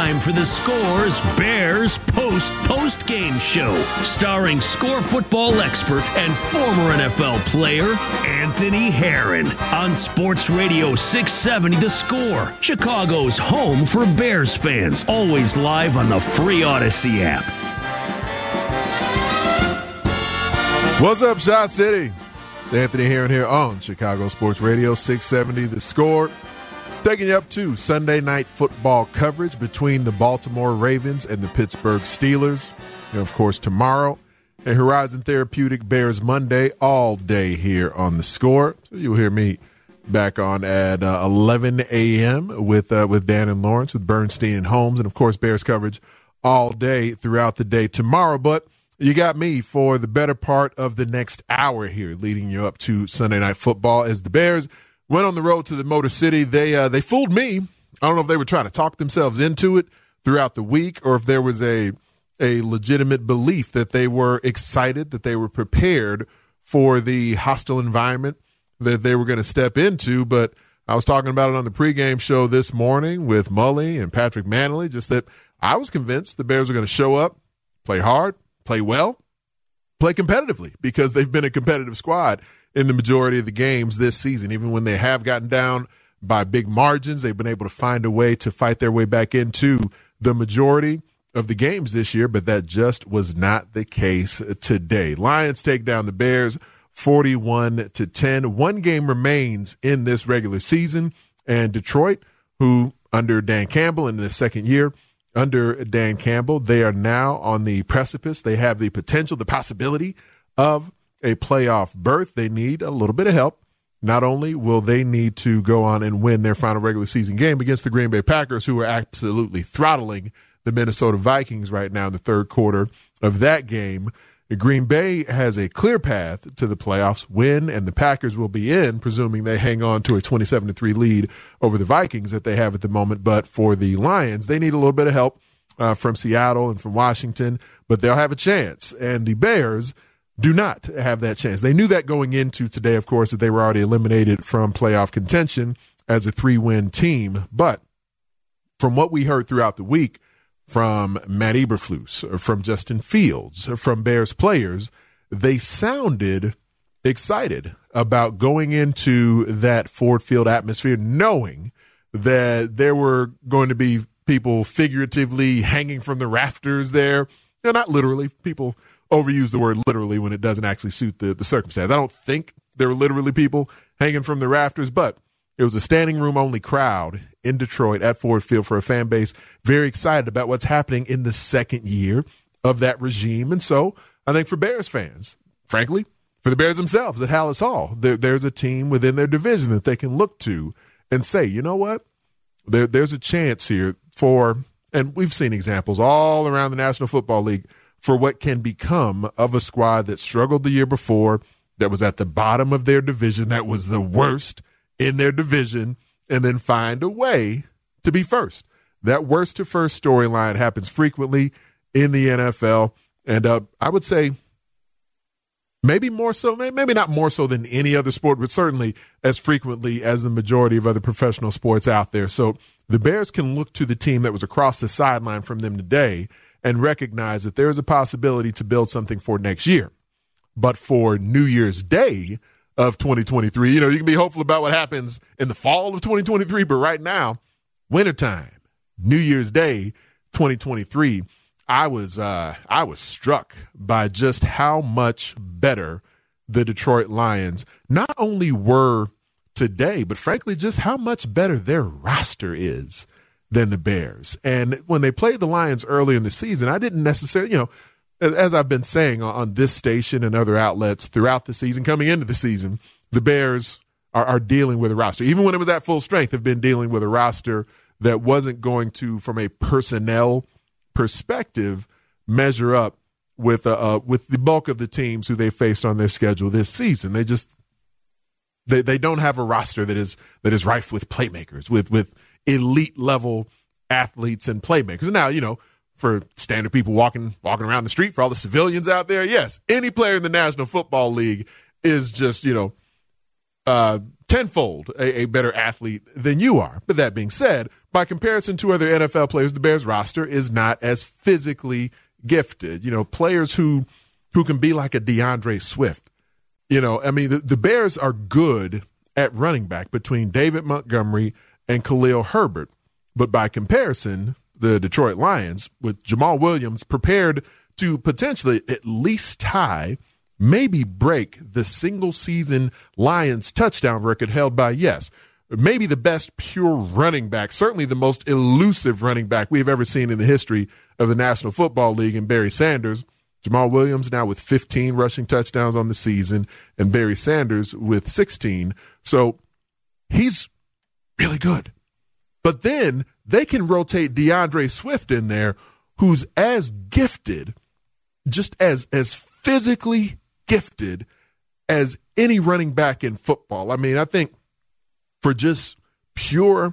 time for the Score's Bears post-game show, starring Score football expert and former NFL player Anthony Herron on Sports Radio 670 The Score, Chicago's home for Bears fans, always live on the free Odyssey app. What's up, Shot City? It's Anthony Herron here on Chicago Sports Radio 670 The Score. Taking you up to Sunday night football coverage between the Baltimore Ravens and the Pittsburgh Steelers. And of course, tomorrow, a Horizon Therapeutic Bears Monday all day here on The Score. So you'll hear me back on at 11 a.m. with Dan and Lawrence, with Bernstein and Holmes, and of course, Bears coverage all day throughout the day tomorrow. But you got me for the better part of the next hour here, leading you up to Sunday Night Football as the Bears went on the road to the Motor City. They fooled me. I don't know if they were trying to talk themselves into it throughout the week, or if there was a legitimate belief that they were excited, that they were prepared for the hostile environment that they were going to step into. But I was talking about it on the pregame show this morning with Mully and Patrick Manley, just that I was convinced the Bears were going to show up, play hard, play well, play competitively, because they've been a competitive squad in the majority of the games this season. Even when they have gotten down by big margins, they've been able to find a way to fight their way back into the majority of the games this year, but that just was not the case today. Lions take down the Bears 41-10. One game remains in this regular season, and Detroit, who under Dan Campbell in the second year, under Dan Campbell, they are now on the precipice. They have the potential, the possibility of a playoff berth. They need a little bit of help. Not only will they need to go on and win their final regular season game against the Green Bay Packers, who are absolutely throttling the Minnesota Vikings right now in the third quarter of that game. Green Bay has a clear path to the playoffs win, and the Packers will be in, presuming they hang on to a 27-3 lead over the Vikings that they have at the moment. But for the Lions, they need a little bit of help from Seattle and from Washington, but they'll have a chance. And the Bears do not have that chance. They knew that going into today, of course, that they were already eliminated from playoff contention as a 3-win team. But from what we heard throughout the week from Matt Eberflus, from Justin Fields, from Bears players, they sounded excited about going into that Ford Field atmosphere, knowing that there were going to be people figuratively hanging from the rafters there. Not literally. People overuse the word literally when it doesn't actually suit the circumstance. I don't think there were literally people hanging from the rafters, but it was a standing room only crowd in Detroit at Ford Field for a fan base very excited about what's happening in the second year of that regime. And so I think for Bears fans, frankly, for the Bears themselves at Hallis Hall, there's a team within their division that they can look to and say, you know what, there's a chance here for, and we've seen examples all around the National Football League, for what can become of a squad that struggled the year before, that was at the bottom of their division, that was the worst in their division, and then find a way to be first. That worst to first storyline happens frequently in the NFL, and I would say maybe more so, maybe not more so than any other sport, but certainly as frequently as the majority of other professional sports out there. So the Bears can look to the team that was across the sideline from them today and recognize that there is a possibility to build something for next year. But for New Year's Day of 2023, you can be hopeful about what happens in the fall of 2023, but right now, wintertime, New Year's Day 2023, I was struck by just how much better the Detroit Lions not only were today, but frankly, just how much better their roster is than the Bears. And when they played the Lions early in the season, I didn't necessarily, as I've been saying on this station and other outlets throughout the season, coming into the season, the Bears are dealing with a roster. Even when it was at full strength, have been dealing with a roster that wasn't going to, from a personnel perspective, measure up with the bulk of the teams who they faced on their schedule this season. They don't have a roster that is rife with playmakers, with elite level athletes and playmakers. Now, for standard people walking around the street, for all the civilians out there, yes, any player in the National Football League is just, tenfold a better athlete than you are. But that being said, by comparison to other NFL players, the Bears roster is not as physically gifted. Players who can be like a DeAndre Swift. The Bears are good at running back between David Montgomery and Khalil Herbert. But by comparison, the Detroit Lions, with Jamal Williams, prepared to potentially at least tie, maybe break the single-season Lions touchdown record held by, maybe the best pure running back, certainly the most elusive running back we've ever seen in the history of the National Football League, in Barry Sanders. Jamal Williams now with 15 rushing touchdowns on the season, and Barry Sanders with 16. So he's really good. But then they can rotate DeAndre Swift in there, who's as gifted, just as physically gifted as any running back in football. I think for just pure,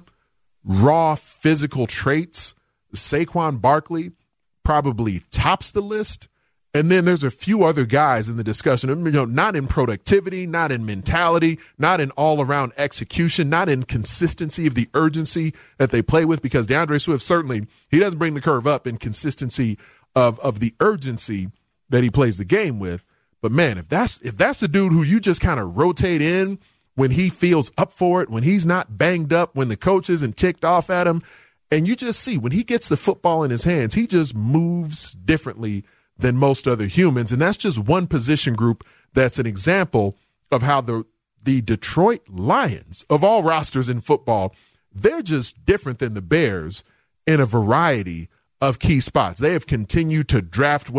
raw physical traits, Saquon Barkley probably tops the list. And then there's a few other guys in the discussion, not in productivity, not in mentality, not in all-around execution, not in consistency of the urgency that they play with, because DeAndre Swift, certainly, he doesn't bring the curve up in consistency of the urgency that he plays the game with. But, man, if that's the dude who you just kind of rotate in when he feels up for it, when he's not banged up, when the coach isn't ticked off at him, and you just see when he gets the football in his hands, he just moves differently than most other humans. And that's just one position group that's an example of how the Detroit Lions, of all rosters in football, they're just different than the Bears in a variety of key spots. They have continued to draft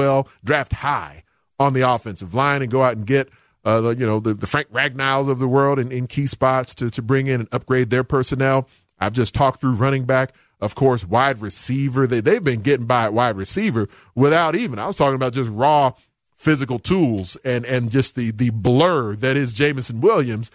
high on the offensive line and go out and get the Frank Ragnows of the world in key spots to bring in and upgrade their personnel. I've just talked through running back. Of course, wide receiver. They've been getting by at wide receiver without even, I was talking about just raw physical tools and just the blur that is Jameson Williams.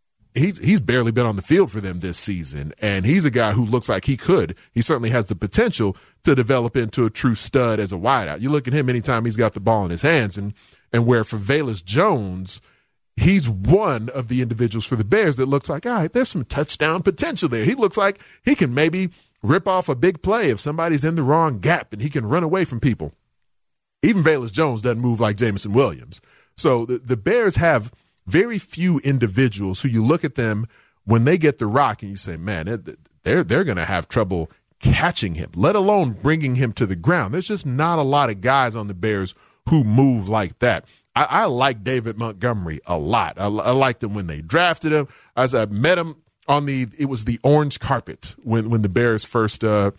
He's barely been on the field for them this season, and he's a guy who looks like he certainly has the potential to develop into a true stud as a wideout. You look at him anytime he's got the ball in his hands, and where for Velus Jones, he's one of the individuals for the Bears that looks like, all right, there's some touchdown potential there. He looks like he can maybe rip off a big play if somebody's in the wrong gap, and he can run away from people. Even Velus Jones doesn't move like Jameson Williams. So the Bears have very few individuals who you look at them when they get the rock and you say, man, they're going to have trouble catching him, let alone bringing him to the ground. There's just not a lot of guys on the Bears who move like that. I like David Montgomery a lot. I liked him when they drafted him. As I met him it was the orange carpet when the Bears first, the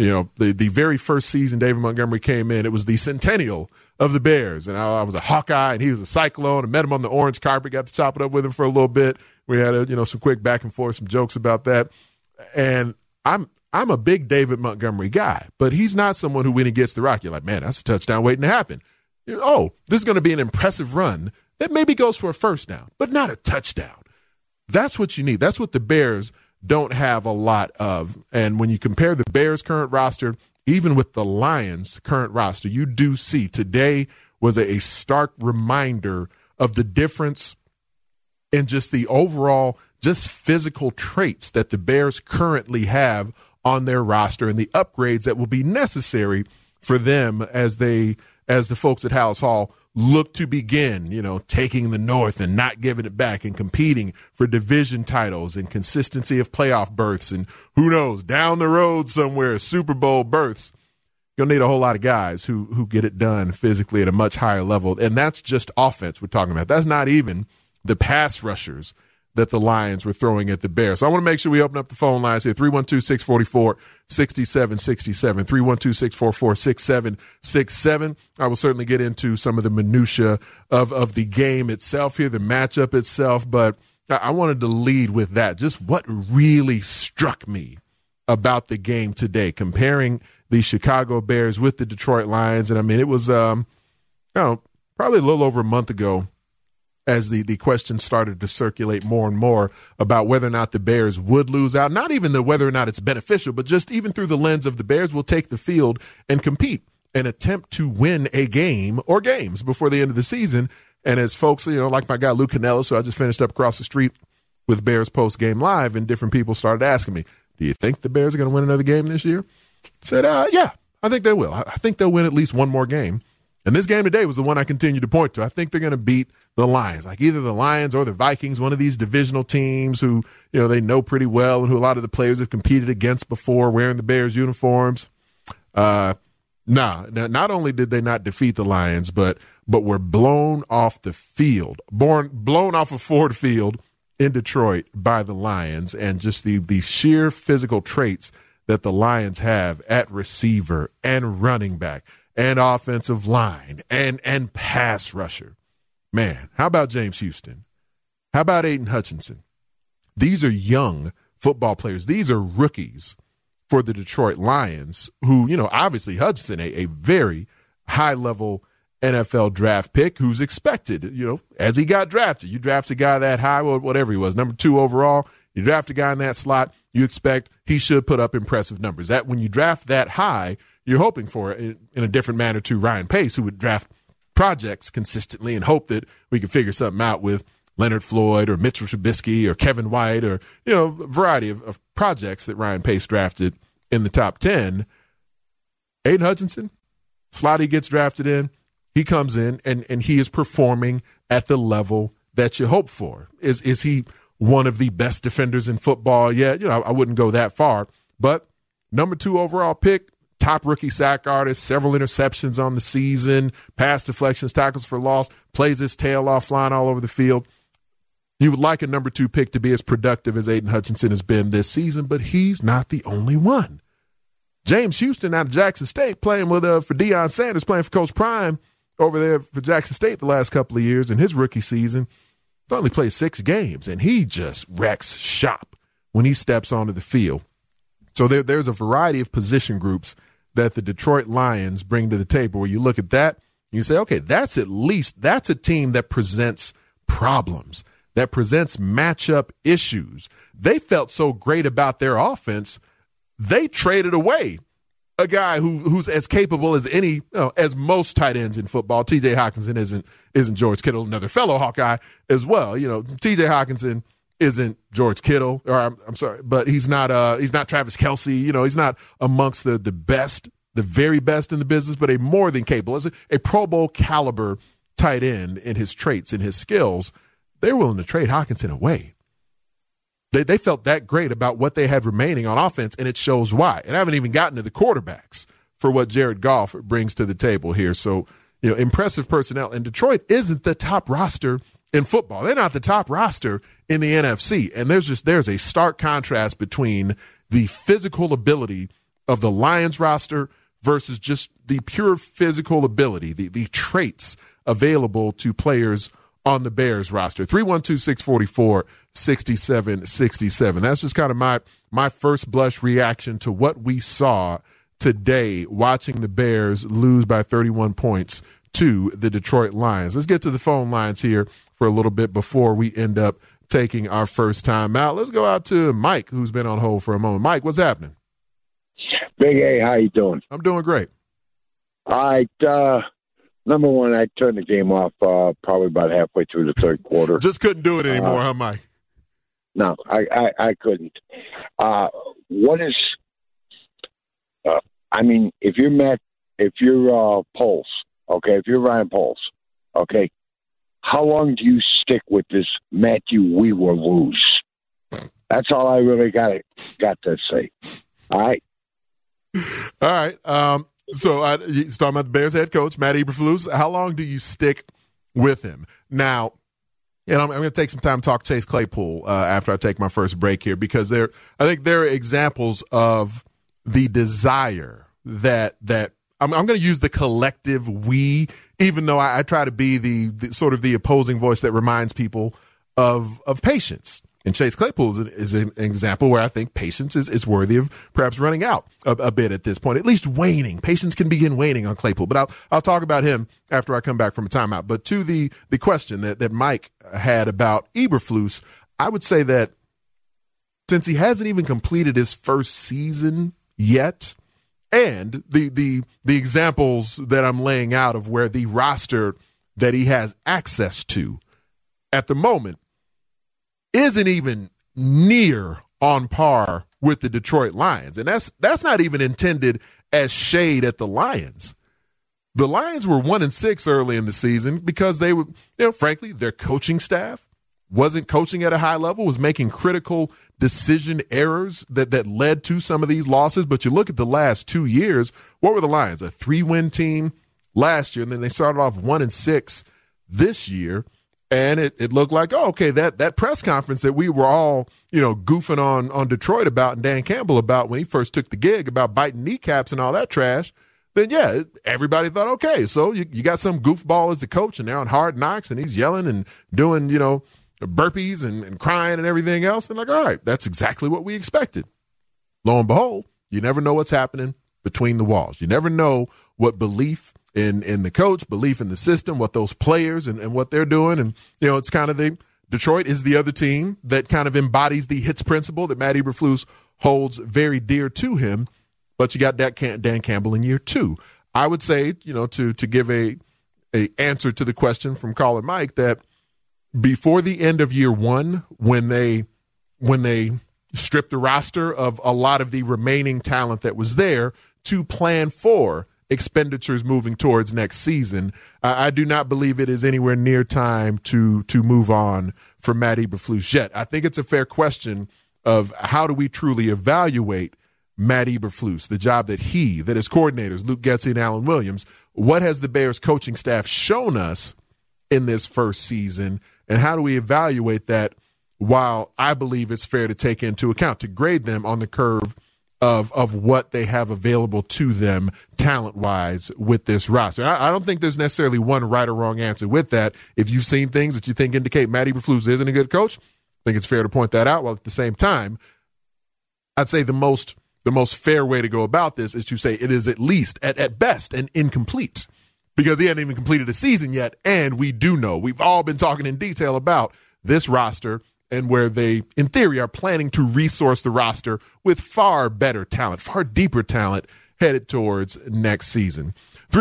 very first season David Montgomery came in. It was the centennial of the Bears, and I was a Hawkeye and he was a Cyclone. I met him on the orange carpet, got to chop it up with him for a little bit. We had some quick back and forth, some jokes about that. And I'm a big David Montgomery guy, but he's not someone who when he gets the rock, you're like, man, that's a touchdown waiting to happen. Oh, this is going to be an impressive run that maybe goes for a first down, but not a touchdown. That's what you need. That's what the Bears don't have a lot of. And when you compare the Bears' current roster, even with the Lions' current roster, you do see today was a stark reminder of the difference in just the overall, just physical traits that the Bears currently have on their roster and the upgrades that will be necessary for them as the folks at Halas Hall look to begin, taking the North and not giving it back and competing for division titles and consistency of playoff berths and who knows, down the road somewhere, Super Bowl berths. You'll need a whole lot of guys who get it done physically at a much higher level. And that's just offense we're talking about. That's not even the pass rushers that the Lions were throwing at the Bears. So I want to make sure we open up the phone lines here, 312-644-6767, 312-644-6767. I will certainly get into some of the minutia of the game itself here, the matchup itself, but I wanted to lead with that. Just what really struck me about the game today, comparing the Chicago Bears with the Detroit Lions. And, it was probably a little over a month ago, as the question started to circulate more and more about whether or not the Bears would lose out, not even whether or not it's beneficial, but just even through the lens of the Bears will take the field and compete and attempt to win a game or games before the end of the season. And as folks, like my guy Lou Canella, so I just finished up across the street with Bears Post Game Live, and different people started asking me, do you think the Bears are going to win another game this year? I said, yeah, I think they will. I think they'll win at least one more game. And this game today was the one I continue to point to. I think they're going to beat the Lions, like either the Lions or the Vikings, one of these divisional teams who, they know pretty well and who a lot of the players have competed against before wearing the Bears uniforms. Not only did they not defeat the Lions, but were blown off the field, blown off of Ford Field in Detroit by the Lions, and just the sheer physical traits that the Lions have at receiver and running back and offensive line and pass rusher. Man, how about James Houston? How about Aiden Hutchinson? These are young football players. These are rookies for the Detroit Lions who, obviously Hutchinson, a very high-level NFL draft pick who's expected, as he got drafted. You draft a guy that high, whatever he was, number 2 overall, you draft a guy in that slot, you expect he should put up impressive numbers. That when you draft that high, you're hoping for it in a different manner to Ryan Pace, who would draft projects consistently and hope that we could figure something out with Leonard Floyd or Mitchell Trubisky or Kevin White or, a variety of projects that Ryan Pace drafted in the top 10. Aiden Hutchinson, slot he gets drafted in, he comes in and he is performing at the level that you hope for. Is he one of the best defenders in football? Yeah, I wouldn't go that far. But number 2 overall pick, top rookie sack artist, several interceptions on the season, pass deflections, tackles for loss, plays his tail off, flying all over the field. You would like a number 2 pick to be as productive as Aiden Hutchinson has been this season, but he's not the only one. James Houston out of Jackson State playing for Deion Sanders, playing for Coach Prime over there for Jackson State the last couple of years in his rookie season. He only played 6 games, and he just wrecks shop when he steps onto the field. So there's a variety of position groups that the Detroit Lions bring to the table where you look at that, you say, okay, that's a team that presents problems, that presents matchup issues. They felt so great about their offense, they traded away a guy who's as capable as any, as most tight ends in football. T.J. Hockenson isn't George Kittle, another fellow Hawkeye as well. T.J. Hockenson isn't George Kittle, or I'm sorry, but he's not Travis Kelce. He's not amongst the best, the very best in the business, but a more than capable, as a Pro Bowl caliber tight end in his traits and his skills. They're willing to trade Hockenson away. They felt that great about what they had remaining on offense, and it shows why. And I haven't even gotten to the quarterbacks for what Jared Goff brings to the table here. So, impressive personnel. And Detroit isn't the top roster in football. They're not the top roster in the NFC. And there's a stark contrast between the physical ability of the Lions roster versus just the pure physical ability, the traits available to players on the Bears roster. 312-644-6767. That's just kind of my first blush reaction to what we saw today, watching the Bears lose by 31 points to the Detroit Lions. Let's get to the phone lines here for a little bit before we end up taking our first time out. Let's go out to Mike, who's been on hold for a moment. Mike, what's happening? Big A, how you doing? I'm doing great. All right. Number one, I turned the game off probably about halfway through the third quarter. Just couldn't do it anymore, huh, Mike? No, I couldn't. What is? If you're Poles, okay, if you're Ryan Poles, okay, how long do you stick with this Matthew We Will Lose? That's all I really got to say. All right. All right. So you're talking about the Bears head coach, Matt Eberflus. How long do you stick with him? Now, I'm going to take some time to talk Chase Claypool after I take my first break here, because I think there are examples of the desire that I'm going to use the collective we, even though I try to be the sort of the opposing voice that reminds people of patience. And Chase Claypool is an example where I think patience is worthy of perhaps running out a bit at this point, at least waning. Patience can begin waning on Claypool, but I'll talk about him after I come back from a timeout. But to the question that Mike had about Eberflus, I would say that since he hasn't even completed his first season yet, and the examples that I'm laying out of where the roster that he has access to at the moment isn't even near on par with the Detroit Lions. And that's not even intended as shade at the Lions. The Lions were 1-6 early in the season because they were, frankly, their coaching staff wasn't coaching at a high level, was making critical decision errors that led to some of these losses. But you look at the last 2 years, what were the Lions? A 3-win team last year, and then they started off 1-6 this year. And it looked like, that press conference that we were all, goofing on Detroit about and Dan Campbell about when he first took the gig about biting kneecaps and all that trash, then, yeah, everybody thought, okay, so you got some goofball as the coach and they're on Hard Knocks and he's yelling and doing, burpees and crying and everything else. And like, all right, that's exactly what we expected. Lo and behold, you never know what's happening between the walls. You never know what belief in the coach, belief in the system, what those players and what they're doing. And, it's kind of Detroit is the other team that kind of embodies the hits principle that Matt Eberflus holds very dear to him. But you got Dan Campbell in year 2. I would say, to give a answer to the question from caller Mike, that before the end of year 1, when they stripped the roster of a lot of the remaining talent that was there to plan for expenditures moving towards next season, I do not believe it is anywhere near time to move on from Matt Eberflus yet. I think it's a fair question of how do we truly evaluate Matt Eberflus, the job that his coordinators, Luke Getsy and Alan Williams, what has the Bears coaching staff shown us in this first season, and how do we evaluate that while I believe it's fair to take into account, to grade them on the curve of what they have available to them talent-wise with this roster. I don't think there's necessarily one right or wrong answer with that. If you've seen things that you think indicate Matt Eberflus isn't a good coach, I think it's fair to point that out, while at the same time, I'd say the most fair way to go about this is to say it is at least, at best, an incomplete, because he hadn't even completed a season yet, and we do know, we've all been talking in detail about this roster and where they, in theory, are planning to resource the roster with far better talent, far deeper talent headed towards next season.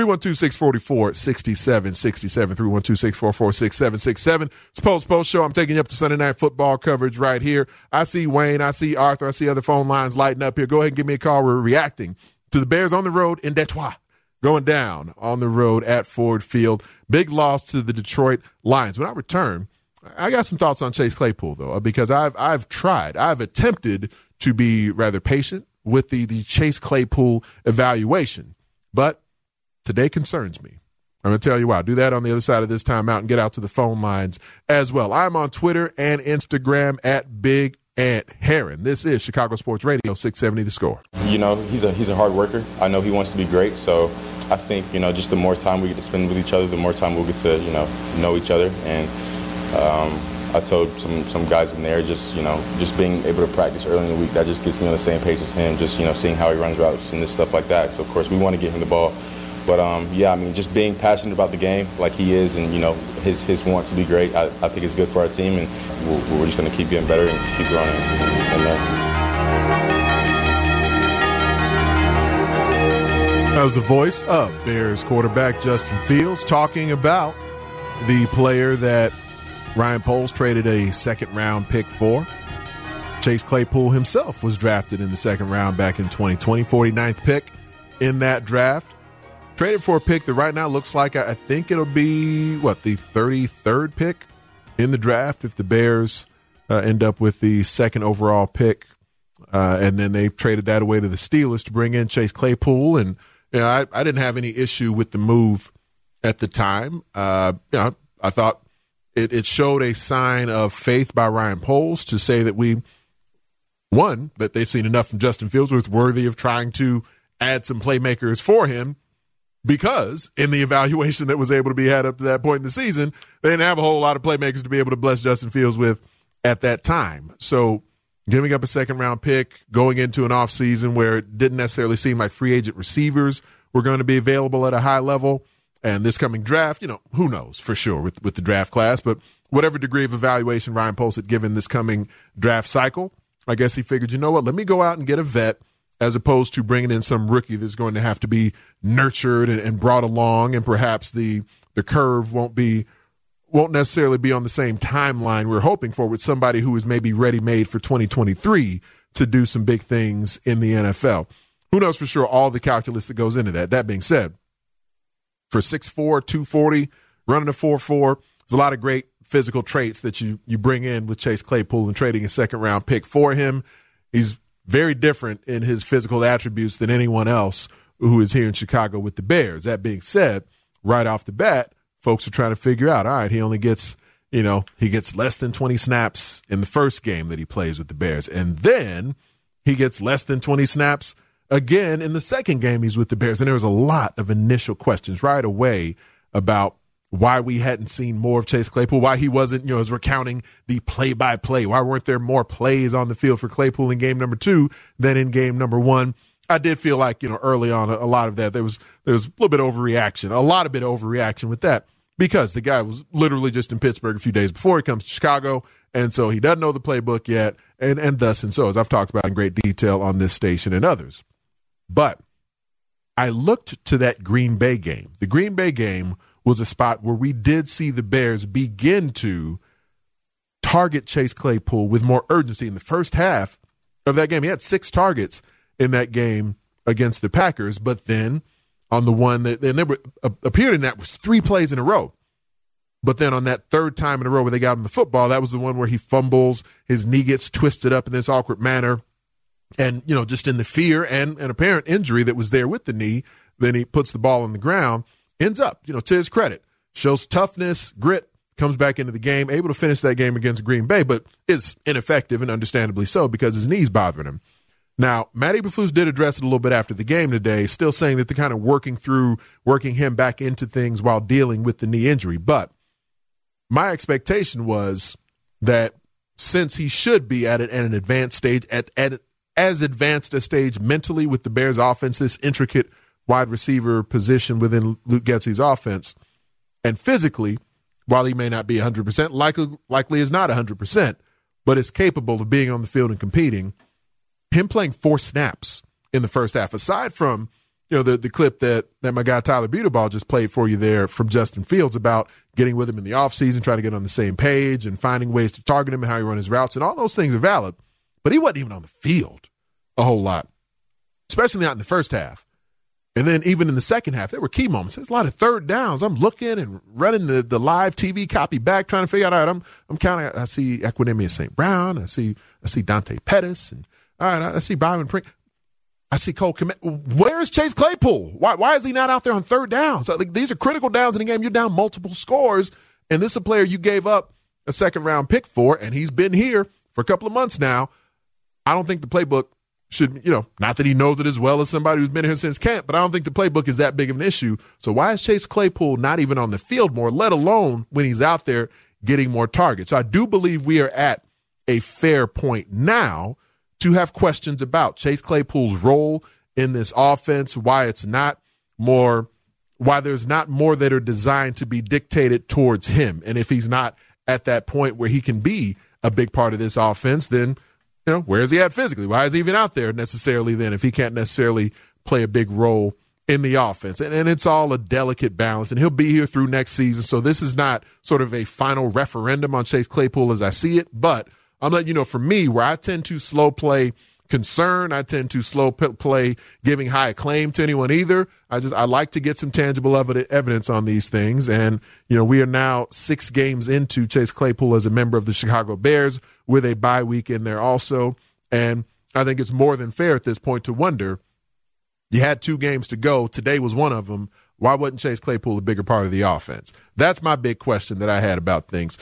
312-644-6767, 312-644-6767. It's Post Show. I'm taking you up to Sunday Night Football coverage right here. I see Wayne, I see Arthur, I see other phone lines lighting up here. Go ahead and give me a call. We're reacting to the Bears on the road in Detroit, going down on the road at Ford Field. Big loss to the Detroit Lions. When I return, I got some thoughts on Chase Claypool, though, because I've attempted to be rather patient with the Chase Claypool evaluation, but today concerns me. I'm going to tell you why. I'll do that on the other side of this timeout and get out to the phone lines as well. I'm on Twitter and Instagram at Big Ant Heron. This is Chicago Sports Radio 670 The Score. He's a hard worker. I know he wants to be great, so I think, just the more time we get to spend with each other, the more time we'll get to, know each other. And I told some guys in there, just being able to practice early in the week, that just gets me on the same page as him, just, seeing how he runs routes and this stuff like that. So, of course, we want to get him the ball. But, just being passionate about the game like he is and, his want to be great, I think it's good for our team. And we're just going to keep getting better and keep growing in there. That was the voice of Bears quarterback Justin Fields talking about the player that Ryan Poles traded a second-round pick for. Chase Claypool himself was drafted in the second round back in 2020, 49th pick in that draft. Traded for a pick that right now looks like, I think it'll be, the 33rd pick in the draft if the Bears end up with the second overall pick. And then they traded that away to the Steelers to bring in Chase Claypool. And I didn't have any issue with the move at the time. I thought it showed a sign of faith by Ryan Poles to say that that they've seen enough from Justin Fields was worthy of trying to add some playmakers for him, because in the evaluation that was able to be had up to that point in the season, they didn't have a whole lot of playmakers to be able to bless Justin Fields with at that time. So giving up a second-round pick, going into an offseason where it didn't necessarily seem like free agent receivers were going to be available at a high level, and this coming draft, who knows for sure with the draft class, but whatever degree of evaluation Ryan Poles had given this coming draft cycle, I guess he figured, let me go out and get a vet as opposed to bringing in some rookie that's going to have to be nurtured and brought along, and perhaps the curve won't be won't necessarily be on the same timeline we're hoping for with somebody who is maybe ready-made for 2023 to do some big things in the NFL. Who knows for sure all the calculus that goes into that. That being said, for 6'4", 240, running a 4.4, there's a lot of great physical traits that you bring in with Chase Claypool and trading a second-round pick for him. He's very different in his physical attributes than anyone else who is here in Chicago with the Bears. That being said, right off the bat, folks are trying to figure out, all right, he only gets, he gets less than 20 snaps in the first game that he plays with the Bears. And then he gets less than 20 snaps again in the second game he's with the Bears. And there was a lot of initial questions right away about why we hadn't seen more of Chase Claypool, why he wasn't, as we're counting the play-by-play, why weren't there more plays on the field for Claypool in game number 2 than in game number 1? I did feel like, early on, a lot of that, there was a little bit of overreaction, with that, because the guy was literally just in Pittsburgh a few days before he comes to Chicago, and so he doesn't know the playbook yet, and thus and so, as I've talked about in great detail on this station and others. But I looked to that Green Bay game. The Green Bay game was a spot where we did see the Bears begin to target Chase Claypool with more urgency. In the first half of that game, he had 6 targets in that game against the Packers, but then on the one that appeared in that was 3 plays in a row. But then on that third time in a row where they got him the football, that was the one where he fumbles, his knee gets twisted up in this awkward manner, and, just in the fear and an apparent injury that was there with the knee, then he puts the ball on the ground, ends up, to his credit, shows toughness, grit, comes back into the game, able to finish that game against Green Bay, but is ineffective, and understandably so, because his knee's bothering him. Now, Matt Eberflus did address it a little bit after the game today, still saying that they're kind of working him back into things while dealing with the knee injury. But my expectation was that since he should be at an advanced stage, at as advanced a stage mentally with the Bears offense, this intricate wide receiver position within Luke Getsy's offense, and physically, while he may not be 100%, likely is not 100%, but is capable of being on the field and competing, him playing 4 snaps in the first half, aside from, the clip that my guy Tyler Buterball just played for you there from Justin Fields about getting with him in the offseason, trying to get on the same page and finding ways to target him and how he run his routes, and all those things are valid, but he wasn't even on the field a whole lot, especially not in the first half. And then even in the second half, there were key moments. There's a lot of third downs. I'm looking and running the live TV copy back, trying to figure out, all right, I'm counting. I see Equanimeous St. Brown. I see Dante Pettis. And all right, I see Byron Pringle. I see Cole Kmet. Where is Chase Claypool? Why is he not out there on third downs? These are critical downs in the game. You're down multiple scores, and this is a player you gave up a second-round pick for, and he's been here for a couple of months now. I don't think the playbook should, not that he knows it as well as somebody who's been here since camp, but I don't think the playbook is that big of an issue. So why is Chase Claypool not even on the field more, let alone when he's out there getting more targets? So I do believe we are at a fair point now to have questions about Chase Claypool's role in this offense, why there's not more that are designed to be dictated towards him. And if he's not at that point where he can be a big part of this offense, then where is he at physically? Why is he even out there necessarily then if he can't necessarily play a big role in the offense? And it's all a delicate balance, and he'll be here through next season. So this is not sort of a final referendum on Chase Claypool as I see it, but I'm letting you know, for me, where I tend to slow play concern, I tend to slow play giving high acclaim to anyone either. I like to get some tangible evidence on these things. And, we are now 6 games into Chase Claypool as a member of the Chicago Bears with a bye week in there also. And I think it's more than fair at this point to wonder, you had 2 games to go. Today was one of them. Why wasn't Chase Claypool a bigger part of the offense? That's my big question that I had about things.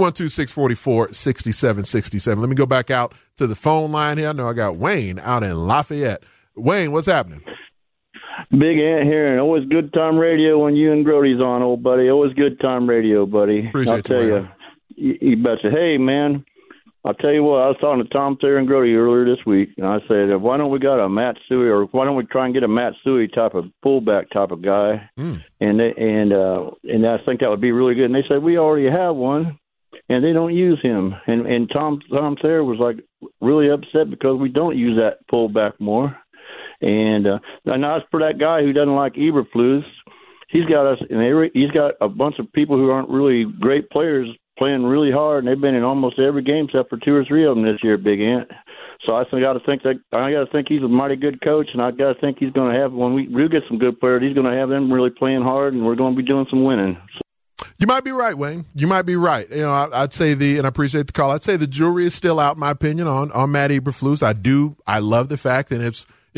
312-644-6767. Let me go back out to the phone line here. I know I got Wayne out in Lafayette. Wayne, what's happening? Big Ant here, and always good time radio when you and Grody's on, old buddy. Always good time radio, buddy. Appreciate I'll tell you. You betcha. Hey, man, I'll tell you what, I was talking to Tom Thayer and Grody earlier this week, and I said, why don't we got a Matt Suhey, or why don't we try and get a Matt Suhey type of fullback type of guy? And I think that would be really good. And they said, we already have one, and they don't use him. And Tom Thayer was like really upset because we don't use that fullback more. And now it's for that guy who doesn't like Eberflus. he's got us, and he's got a bunch of people who aren't really great players playing really hard, and they've been in almost every game except for 2 or 3 of them this year, Big Ant. So I got to think he's a mighty good coach, and I got to think he's going to have, when we do get some good players, he's going to have them really playing hard, and we're going to be doing some winning. You might be right, Wayne. You might be right. You know, I'd say and I appreciate the call. I'd say the jury is still out, in my opinion, on Matt Eberflus. I love the fact that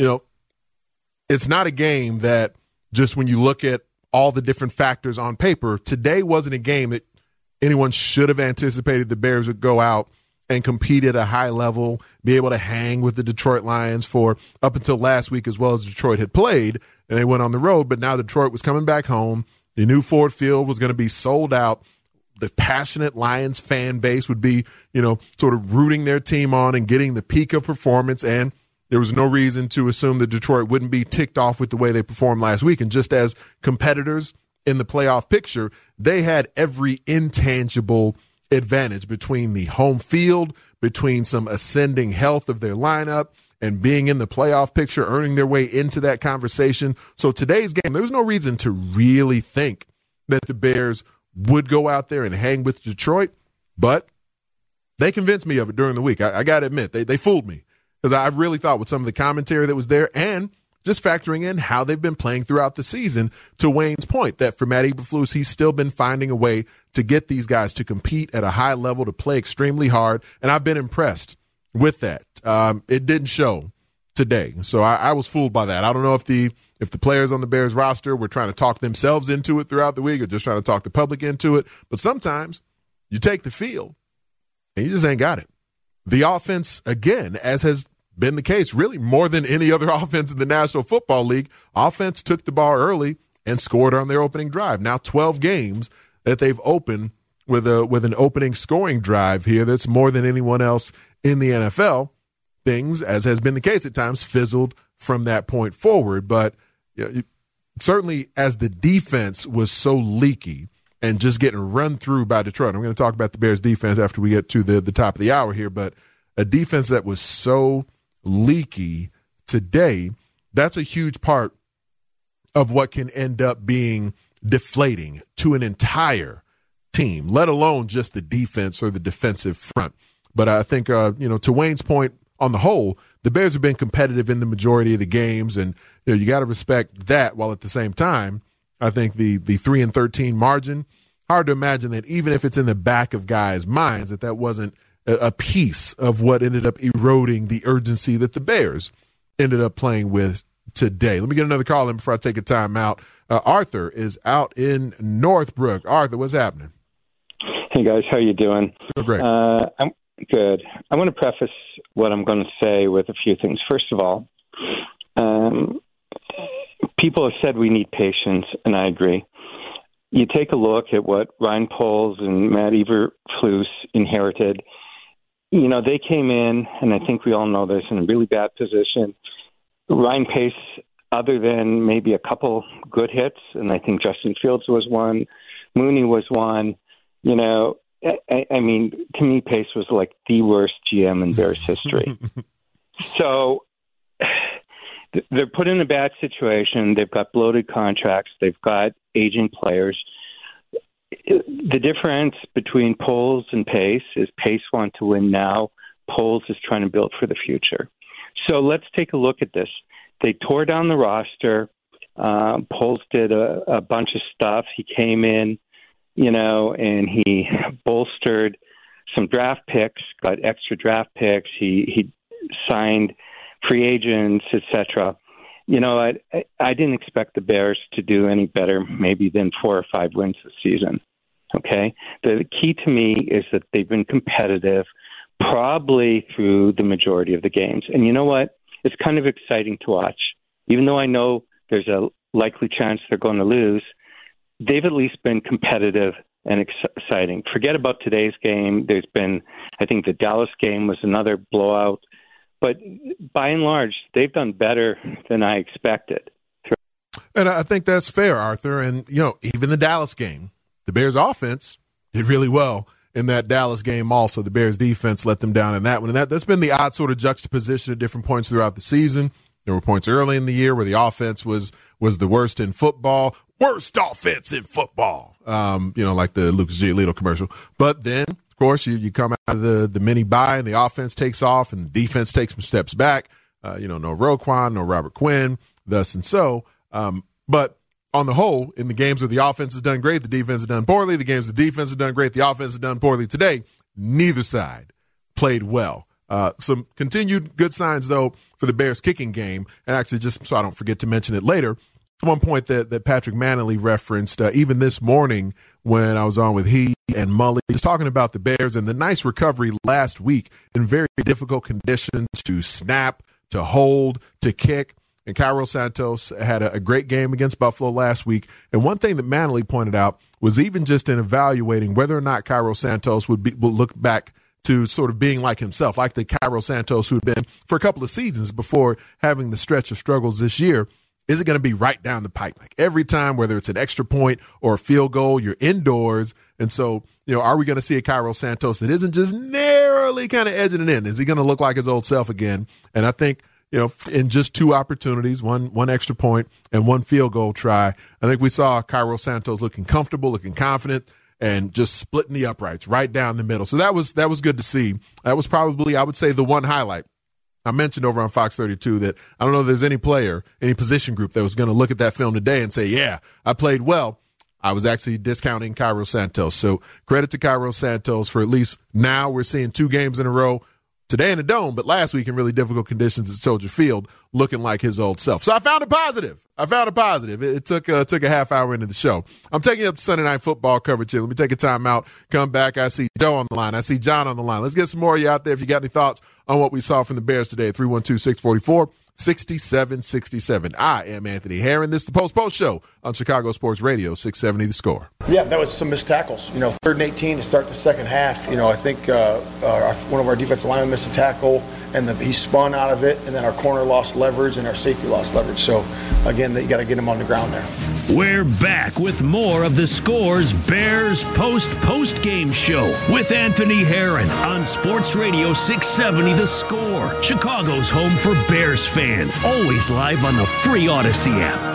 it's not a game that just when you look at all the different factors on paper, today wasn't a game that anyone should have anticipated the Bears would go out and compete at a high level, be able to hang with the Detroit Lions for up until last week, as well as Detroit had played, and they went on the road. But now Detroit was coming back home. The new Ford Field was going to be sold out. The passionate Lions fan base would be, sort of rooting their team on and getting the peak of performance. And there was no reason to assume that Detroit wouldn't be ticked off with the way they performed last week. And just as competitors in the playoff picture, they had every intangible advantage between the home field, between some ascending health of their lineup, and being in the playoff picture, earning their way into that conversation. So today's game, there was no reason to really think that the Bears would go out there and hang with Detroit, but they convinced me of it during the week. I got to admit, they fooled me, because I really thought with some of the commentary that was there and just factoring in how they've been playing throughout the season, to Wayne's point, that for Matt Eberflus, he's still been finding a way to get these guys to compete at a high level, to play extremely hard, and I've been impressed with that. It didn't show today, so I was fooled by that. I don't know if the players on the Bears roster were trying to talk themselves into it throughout the week or just trying to talk the public into it, but sometimes you take the field and you just ain't got it. The offense, again, as has been the case really more than any other offense in the National Football League, offense took the ball early and scored on their opening drive. Now 12 games that they've opened with an opening scoring drive here. That's more than anyone else in the NFL. Things, as has been the case at times, fizzled from that point forward. But certainly as the defense was so leaky and just getting run through by Detroit, I'm going to talk about the Bears defense after we get to the top of the hour here, but a defense that was so leaky today, that's a huge part of what can end up being deflating to an entire team, let alone just the defense or the defensive front. But I think, to Wayne's point, on the whole, the Bears have been competitive in the majority of the games, and you got to respect that, while at the same time, I think the 3-13 margin, hard to imagine that even if it's in the back of guys' minds, that wasn't a piece of what ended up eroding the urgency that the Bears ended up playing with today. Let me get another call in before I take a time out. Arthur is out in Northbrook. Arthur, what's happening? Hey, guys. How you doing? Oh, great. I'm good. I want to preface what I'm going to say with a few things. First of all, people have said we need patience, and I agree. You take a look at what Ryan Poles and Matt Eberflus inherited. They came in, and I think we all know this, in a really bad position. Ryan Pace, other than maybe a couple good hits, and I think Justin Fields was one, Mooney was one, I mean, to me, Pace was like the worst GM in Bears history. So they're put in a bad situation. They've got bloated contracts. They've got aging players. The difference between Poles and Pace is Pace wants to win now. Poles is trying to build for the future. So let's take a look at this. They tore down the roster. Poles did a bunch of stuff. He came in, and he bolstered some draft picks, got extra draft picks. He signed free agents, etc. I didn't expect the Bears to do any better maybe than 4 or 5 wins this season. Okay? The key to me is that they've been competitive probably through the majority of the games. And you know what? It's kind of exciting to watch. Even though I know there's a likely chance they're going to lose, they've at least been competitive and exciting. Forget about today's game. There's been, I think the Dallas game was another blowout. But by and large, they've done better than I expected. And I think that's fair, Arthur. And, even the Dallas game, the Bears offense did really well in that Dallas game also. The Bears defense let them down in that one. And that's been the odd sort of juxtaposition at different points throughout the season. There were points early in the year where the offense was the worst in football. worst offense in football, like the Lucas Giolito commercial. But then, of course, you come out of the mini bye and the offense takes off and the defense takes some steps back. No Roquan, no Robert Quinn, thus and so. But on the whole, in the games where the offense has done great, the defense has done poorly. The games the defense has done great, the offense has done poorly. Today, neither side played well. Some continued good signs, though, for the Bears kicking game. And actually, just so I don't forget to mention it later, one point that Patrick Manley referenced even this morning when I was on with he and Mully, he was talking about the Bears and the nice recovery last week in very difficult conditions to snap, to hold, to kick. And Cairo Santos had a great game against Buffalo last week. And one thing that Manley pointed out was even just in evaluating whether or not Cairo Santos would look back to sort of being like himself, like the Cairo Santos who had been for a couple of seasons before having the stretch of struggles this year. Is it going to be right down the pipe? Like every time, whether it's an extra point or a field goal, you're indoors. And so, are we going to see a Cairo Santos that isn't just narrowly kind of edging it in? Is he going to look like his old self again? And I think, in just two opportunities, one extra point and one field goal try, I think we saw Cairo Santos looking comfortable, looking confident, and just splitting the uprights right down the middle. So that was good to see. That was probably, I would say, the one highlight. I mentioned over on Fox 32 that I don't know if there's any player, any position group that was going to look at that film today and say, yeah, I played well. I was actually discounting Cairo Santos. So credit to Cairo Santos for at least now we're seeing 2 games in a row. Today in the Dome, but last week in really difficult conditions at Soldier Field, looking like his old self. So I found a positive. It took a half hour into the show. I'm taking up Sunday Night Football coverage here. Let me take a time out, come back. I see Joe on the line. I see John on the line. Let's get some more of you out there if you got any thoughts on what we saw from the Bears today. 312-644-6767. I am Anthony Herron. This is the Post Show on Chicago Sports Radio, 670 The Score. Yeah, that was some missed tackles. 3rd and 18 to start the second half. I think one of our defensive linemen missed a tackle, and he spun out of it, and then our corner lost leverage and our safety lost leverage. So, again, you got to get him on the ground there. We're back with more of The Score's Bears post-game show with Anthony Herron on Sports Radio 670 The Score, Chicago's home for Bears fans. Always live on the free Odyssey app.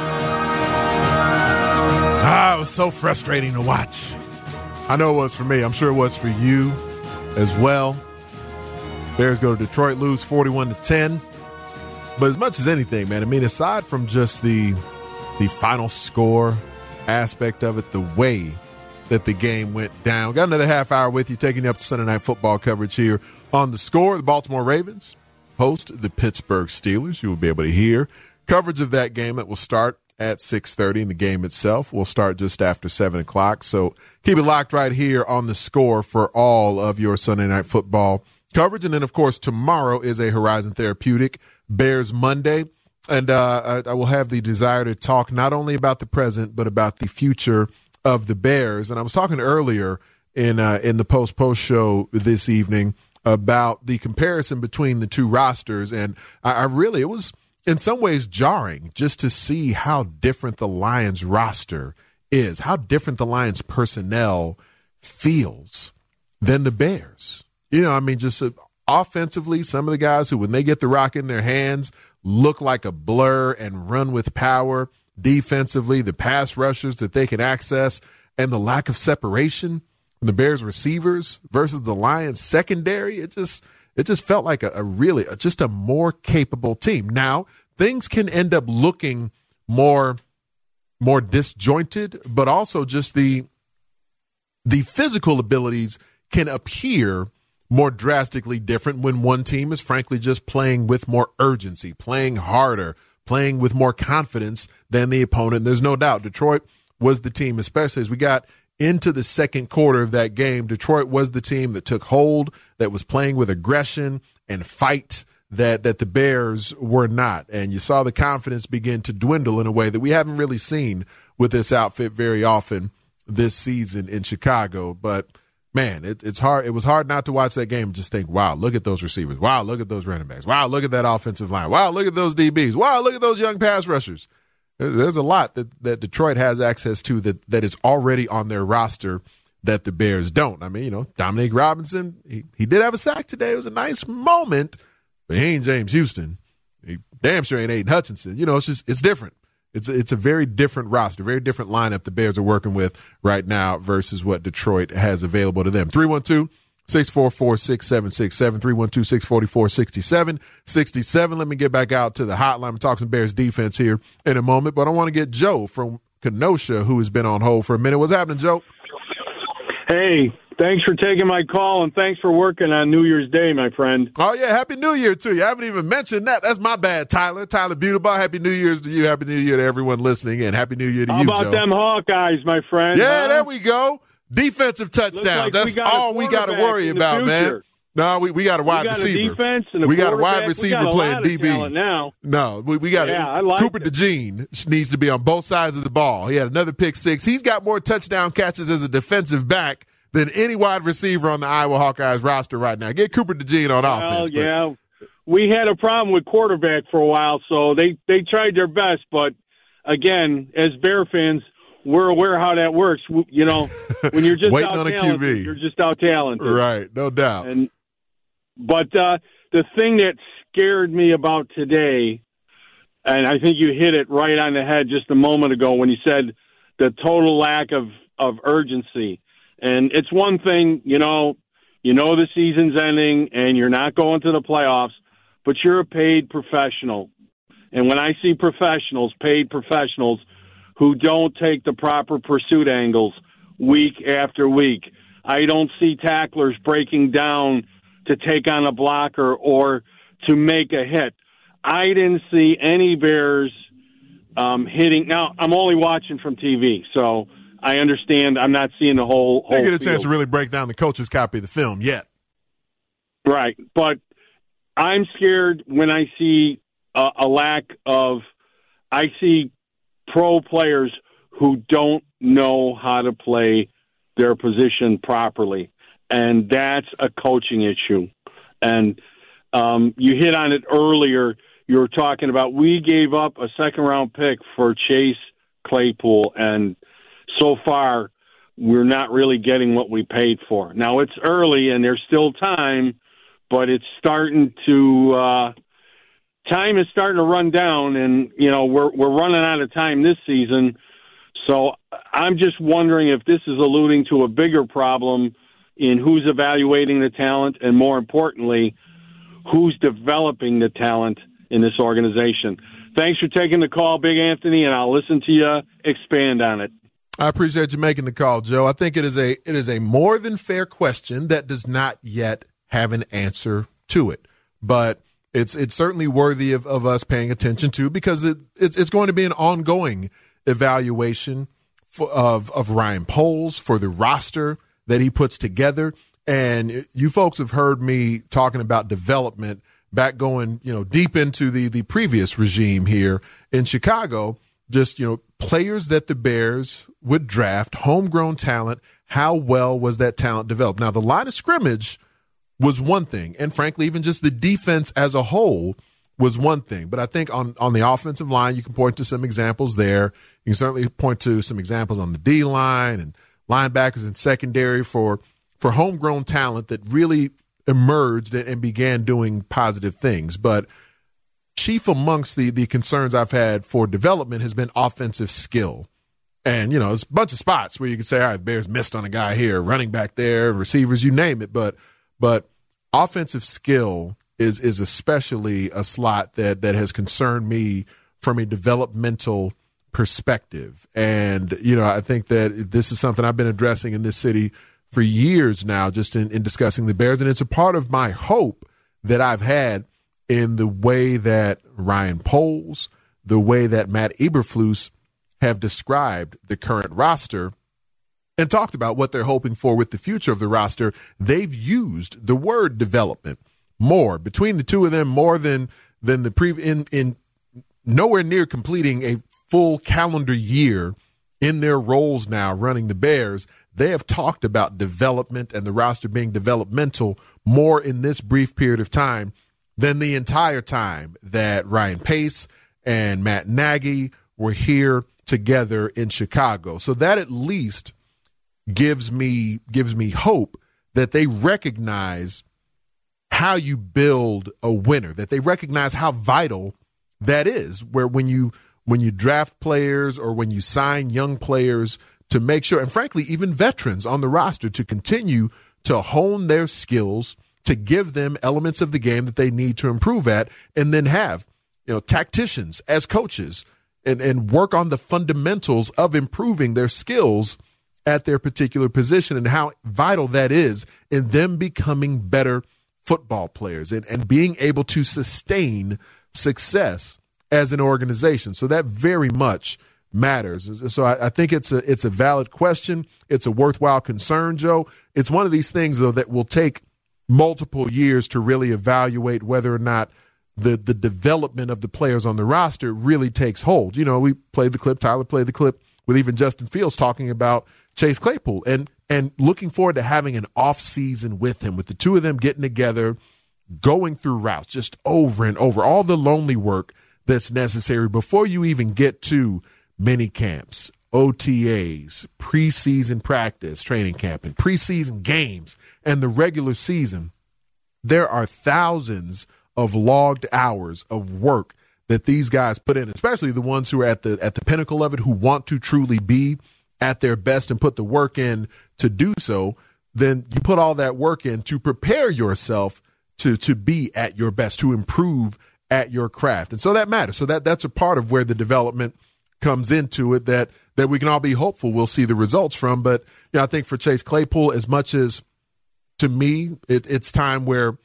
It was so frustrating to watch. I know it was for me. I'm sure it was for you as well. Bears go to Detroit, lose 41-10. But as much as anything, man, aside from just the final score aspect of it, the way that the game went down. Got another half hour with you, taking you up to Sunday Night Football coverage here on The Score. The Baltimore Ravens host the Pittsburgh Steelers. You will be able to hear coverage of that game that will start at 6:30, and the game itself will start just after 7 o'clock. So keep it locked right here on The Score for all of your Sunday Night Football coverage. And then, of course, tomorrow is a Horizon Therapeutic Bears Monday. And I will have the desire to talk not only about the present, but about the future of the Bears. And I was talking earlier in the post show this evening about the comparison between the two rosters. And it was in some ways jarring just to see how different the Lions roster is, how different the Lions personnel feels than the Bears. Just offensively, some of the guys who, when they get the rock in their hands, look like a blur and run with power. Defensively, the pass rushers that they can access and the lack of separation from the Bears receivers versus the Lions secondary. It just felt like a more capable team. Now, things can end up looking more disjointed, but also just the physical abilities can appear more drastically different when one team is frankly just playing with more urgency, playing harder, playing with more confidence than the opponent. There's no doubt Detroit was the team, especially as we got into the second quarter of that game. Detroit was the team that took hold, that was playing with aggression and fight that the Bears were not. And you saw the confidence begin to dwindle in a way that we haven't really seen with this outfit very often this season in Chicago. But man, it's hard. It was hard not to watch that game and just think, wow, look at those receivers. Wow, look at those running backs. Wow, look at that offensive line. Wow, look at those DBs. Wow, look at those young pass rushers. There's a lot that Detroit has access to that is already on their roster that the Bears don't. Dominique Robinson, he did have a sack today. It was a nice moment, but he ain't James Houston. He damn sure ain't Aiden Hutchinson. It's different. It's a very different roster, very different lineup the Bears are working with right now versus what Detroit has available to them. 312-644-6767, 312-644-6767. Let me get back out to the hotline. We'll talk some Bears defense here in a moment, but I want to get Joe from Kenosha, who has been on hold for a minute. What's happening, Joe? Hey, thanks for taking my call, and thanks for working on New Year's Day, my friend. Oh, yeah, Happy New Year to you. I haven't even mentioned that. That's my bad, Tyler. Tyler Butebaugh, Happy New Year's to you. Happy New Year to everyone listening, and Happy New Year to you, Joe. How about them Hawkeyes, my friend? Yeah, there we go. Defensive touchdowns. That's all we got to worry about, man. No, we got a wide receiver. Defense and we got a wide receiver playing DB now. No, we got Cooper DeJean needs to be on both sides of the ball. He had another pick six. He's got more touchdown catches as a defensive back than any wide receiver on the Iowa Hawkeyes roster right now. Get Cooper DeJean on offense. Yeah, we had a problem with quarterback for a while, so they tried their best. But again, as Bear fans, we're aware how that works. You know, when you're just waiting out on a talented, QB, you're just out talented, right? No doubt. But the thing that scared me about today, and I think you hit it right on the head just a moment ago when you said the total lack of urgency. And it's one thing, you know the season's ending and you're not going to the playoffs, but you're a paid professional. And when I see paid professionals, who don't take the proper pursuit angles week after week, I don't see tacklers breaking down to take on a blocker or to make a hit. I didn't see any Bears hitting. Now, I'm only watching from TV, so I understand I'm not seeing the whole I get a chance field to really break down the coach's copy of the film yet. Right, but I'm scared when I see a lack of – I see pro players who don't know how to play their position properly. And that's a coaching issue. And you hit on it earlier. You were talking about we gave up a second-round pick for Chase Claypool, and so far we're not really getting what we paid for. Now, it's early, and there's still time, but it's starting to time is starting to run down, and, you know, we're running out of time this season. So I'm just wondering if this is alluding to a bigger problem in who's evaluating the talent, and more importantly, who's developing the talent in this organization. Thanks for taking the call, Big Anthony, and I'll listen to you expand on it. I appreciate you making the call, Joe. I think it is a more than fair question that does not yet have an answer to it, but it's certainly worthy of us paying attention to, because it's going to be an ongoing evaluation of Ryan Poles for the roster that he puts together. And you folks have heard me talking about development back going, deep into the previous regime here in Chicago, just, players that the Bears would draft, homegrown talent. How well was that talent developed? Now, the line of scrimmage was one thing, and frankly, even just the defense as a whole was one thing. But I think on the offensive line, you can point to some examples there. You can certainly point to some examples on the D-line and linebackers and secondary for homegrown talent that really emerged and began doing positive things. But chief amongst the concerns I've had for development has been offensive skill. And, there's a bunch of spots where you can say, all right, Bears missed on a guy here, running back there, receivers, you name it. But offensive skill is especially a slot that has concerned me from a developmental perspective. And, I think that this is something I've been addressing in this city for years now, just in discussing the Bears. And it's a part of my hope that I've had in the way that Ryan Poles, the way that Matt Eberflus have described the current roster and talked about what they're hoping for with the future of the roster. They've used the word development more between the two of them, more than the previous, in nowhere near completing a full calendar year in their roles now running the Bears. They have talked about development and the roster being developmental more in this brief period of time than the entire time that Ryan Pace and Matt Nagy were here together in Chicago. So that at least gives me hope that they recognize how you build a winner, that they recognize how vital that is, where when you when you draft players or when you sign young players to make sure, and frankly, even veterans on the roster, to continue to hone their skills, to give them elements of the game that they need to improve at, and then have, tacticians as coaches and work on the fundamentals of improving their skills at their particular position, and how vital that is in them becoming better football players and being able to sustain success as an organization. So that very much matters. So I think it's a valid question. It's a worthwhile concern, Joe. It's one of these things, though, that will take multiple years to really evaluate whether or not the development of the players on the roster really takes hold. We played the clip, Tyler played the clip with even Justin Fields talking about Chase Claypool and looking forward to having an off season with him, with the two of them getting together, going through routes just over and over, all the lonely work that's necessary before you even get to mini camps, OTAs, preseason practice, training camp, and preseason games, and the regular season. There are thousands of logged hours of work that these guys put in, especially the ones who are at the pinnacle of it, who want to truly be at their best and put the work in to do so. Then you put all that work in to prepare yourself to be at your best, to improve at your craft. And so that matters. So that's a part of where the development comes into it that we can all be hopeful we'll see the results from. But I think for Chase Claypool, as much as, to me, it's time where,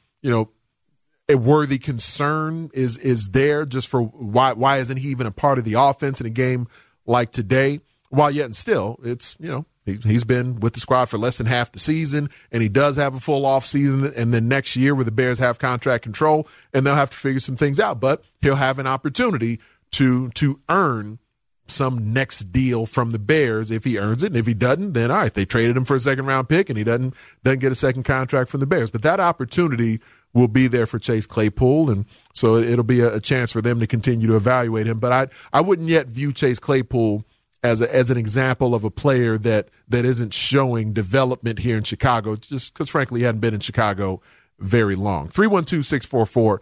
a worthy concern is there just for why isn't he even a part of the offense in a game like today? While yet and still, it's, he's been with the squad for less than half the season, and he does have a full off season. And then next year, where the Bears have contract control, and they'll have to figure some things out. But he'll have an opportunity to earn some next deal from the Bears if he earns it. And if he doesn't, then all right, they traded him for a second round pick, and he doesn't get a second contract from the Bears. But that opportunity will be there for Chase Claypool, and so it'll be a chance for them to continue to evaluate him. But I wouldn't yet view Chase Claypool as an example of a player that isn't showing development here in Chicago, just because, frankly, he hadn't been in Chicago very long. 312-644-6767,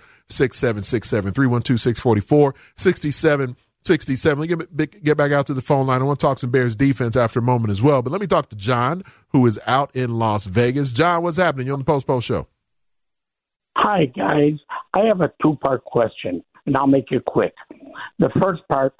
312-644-6767. Get back out to the phone line. I want to talk some Bears defense after a moment as well. But let me talk to John, who is out in Las Vegas. John, what's happening? You're on the Post Show. Hi, guys. I have a two-part question, and I'll make it quick. The first part,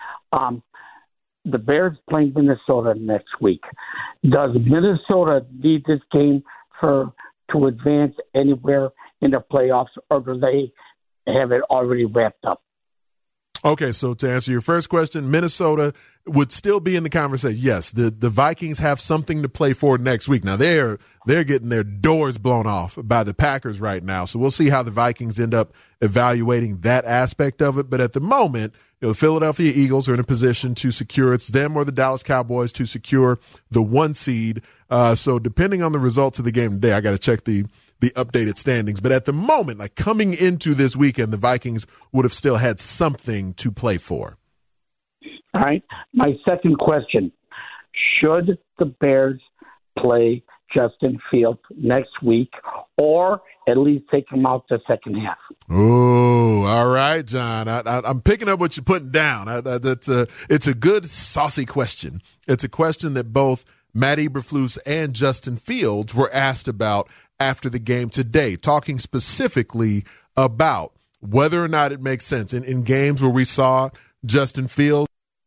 the Bears playing Minnesota next week. Does Minnesota need this game to advance anywhere in the playoffs, or do they have it already wrapped up? Okay, so to answer your first question, Minnesota would still be in the conversation. Yes, the Vikings have something to play for next week. Now, they're getting their doors blown off by the Packers right now, so we'll see how the Vikings end up evaluating that aspect of it. But at the moment, the Philadelphia Eagles are in a position to secure, it's them or the Dallas Cowboys to secure the 1 seed. So depending on the results of the game today, I got to check the updated standings. But at the moment, like coming into this weekend, the Vikings would have still had something to play for. All right. My second question, should the Bears play Justin Fields next week, or at least take him out the second half? Oh, all right, John. I'm picking up what you're putting down. It's a good, saucy question. It's a question that both Matt Eberflus and Justin Fields were asked about after the game today, talking specifically about whether or not it makes sense in games where we saw Justin Fields,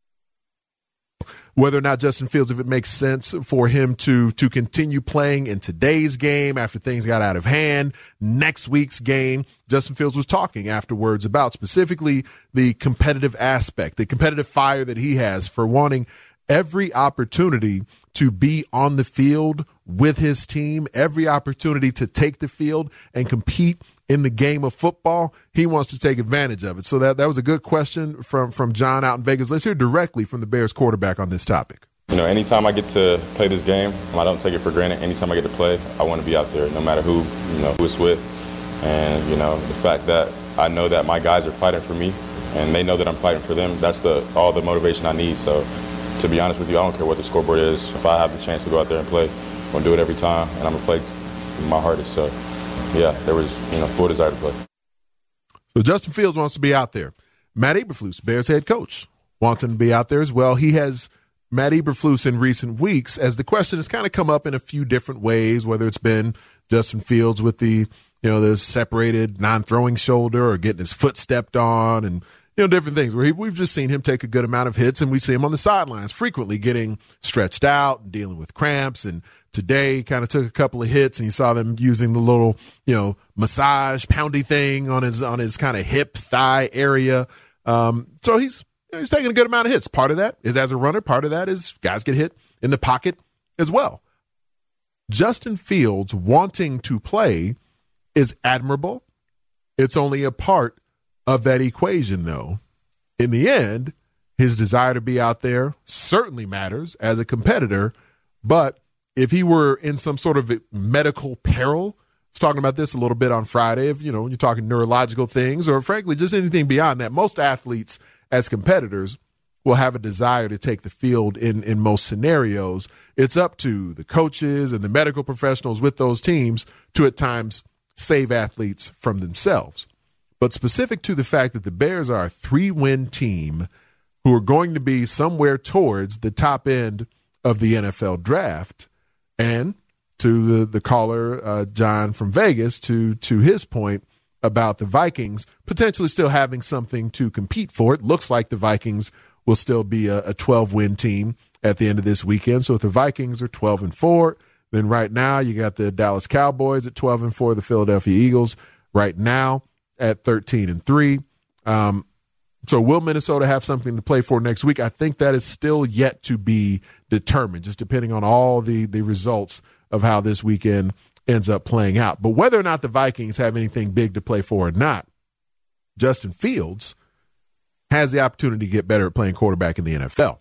whether or not Justin Fields, if it makes sense for him to continue playing in today's game after things got out of hand, next week's game. Justin Fields was talking afterwards about specifically the competitive aspect, the competitive fire that he has for wanting every opportunity to be on the field with his team, every opportunity to take the field and compete in the game of football. He wants to take advantage of it. So that was a good question from John out in Vegas. Let's hear directly from the Bears quarterback on this topic. Anytime I get to play this game, I don't take it for granted. Anytime I get to play, I want to be out there, no matter who it's with. And, the fact that I know that my guys are fighting for me and they know that I'm fighting for them, that's all the motivation I need. So, to be honest with you, I don't care what the scoreboard is. If I have the chance to go out there and play, I'm going to do it every time, and I'm going to play my hardest. So, yeah, there was, full desire to play. So Justin Fields wants to be out there. Matt Eberflus, Bears head coach, want him to be out there as well. He has Matt Eberflus in recent weeks, as the question has kind of come up in a few different ways, whether it's been Justin Fields with the separated non-throwing shoulder or getting his foot stepped on and, different things where we've just seen him take a good amount of hits, and we see him on the sidelines frequently getting stretched out and dealing with cramps. And today kind of took a couple of hits, and you saw them using the little, massage poundy thing on his kind of hip thigh area. So he's taking a good amount of hits. Part of that is as a runner. Part of that is guys get hit in the pocket as well. Justin Fields wanting to play is admirable. It's only a part of that equation, though. In the end, his desire to be out there certainly matters as a competitor, but if he were in some sort of medical peril, I was talking about this a little bit on Friday, if you're talking neurological things or frankly just anything beyond that, most athletes as competitors will have a desire to take the field in most scenarios. It's up to the coaches and the medical professionals with those teams to at times save athletes from themselves. But specific to the fact that the Bears are a 3-win team who are going to be somewhere towards the top end of the NFL draft, and to the caller, John from Vegas, to his point about the Vikings potentially still having something to compete for. It looks like the Vikings will still be a 12-win team at the end of this weekend. So if the Vikings are 12-4, then right now you got the Dallas Cowboys at 12-4, the Philadelphia Eagles right now at 13-3. So will Minnesota have something to play for next week? I think that is still yet to be determined, just depending on all the results of how this weekend ends up playing out. But whether or not the Vikings have anything big to play for or not, Justin Fields has the opportunity to get better at playing quarterback in the NFL.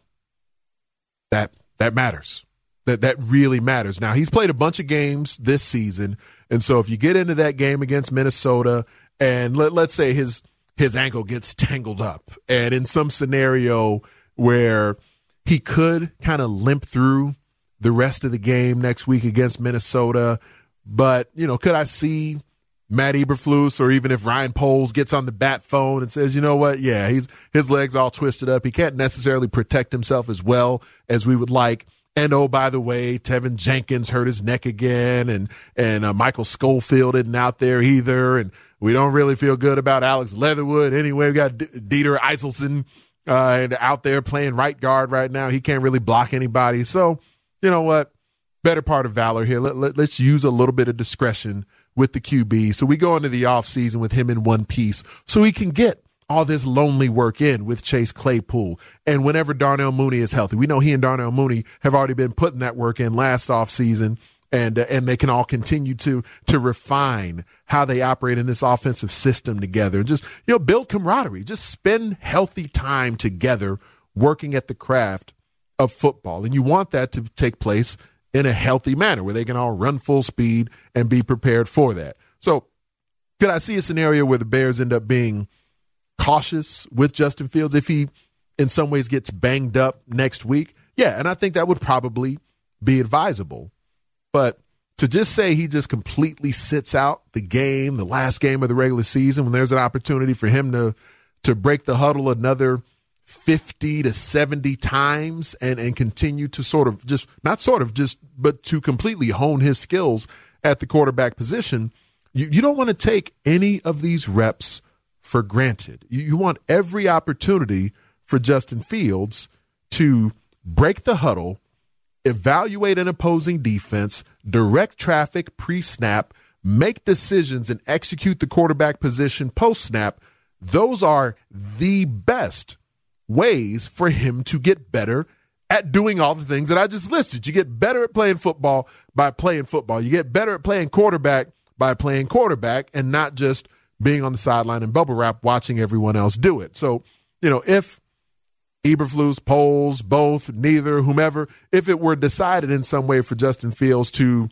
That matters. That really matters. Now, he's played a bunch of games this season, and so if you get into that game against Minnesota and let's say his ankle gets tangled up, and in some scenario where he could kind of limp through the rest of the game next week against Minnesota, but, could I see Matt Eberflus, or even if Ryan Poles gets on the bat phone and says, you know what, yeah, his leg's all twisted up. He can't necessarily protect himself as well as we would like. And, oh, by the way, Tevin Jenkins hurt his neck again, and Michael Schofield isn't out there either, and we don't really feel good about Alex Leatherwood. Anyway, we got Dieter Eiselson out there playing right guard right now. He can't really block anybody. So, you know what? Better part of valor here. Let's use a little bit of discretion with the QB. So we go into the offseason with him in one piece so he can get all this lonely work in with Chase Claypool. And whenever Darnell Mooney is healthy, we know he and Darnell Mooney have already been putting that work in last offseason. And they can all continue to refine how they operate in this offensive system together, and just build camaraderie, just spend healthy time together working at the craft of football. And you want that to take place in a healthy manner where they can all run full speed and be prepared for that. So could I see a scenario where the Bears end up being cautious with Justin Fields if he in some ways gets banged up next week? Yeah, and I think that would probably be advisable. But to just say he just completely sits out the last game of the regular season, when there's an opportunity for him to break the huddle another 50 to 70 times and continue to but to completely hone his skills at the quarterback position, you don't want to take any of these reps for granted. You want every opportunity for Justin Fields to break the huddle, evaluate an opposing defense, direct traffic pre-snap, make decisions, and execute the quarterback position post-snap. Those are the best ways for him to get better at doing all the things that I just listed. You get better at playing football by playing football. You get better at playing quarterback by playing quarterback and not just being on the sideline and bubble wrap watching everyone else do it. So, if Eberflus, Poles, both, neither, whomever, if it were decided in some way for Justin Fields to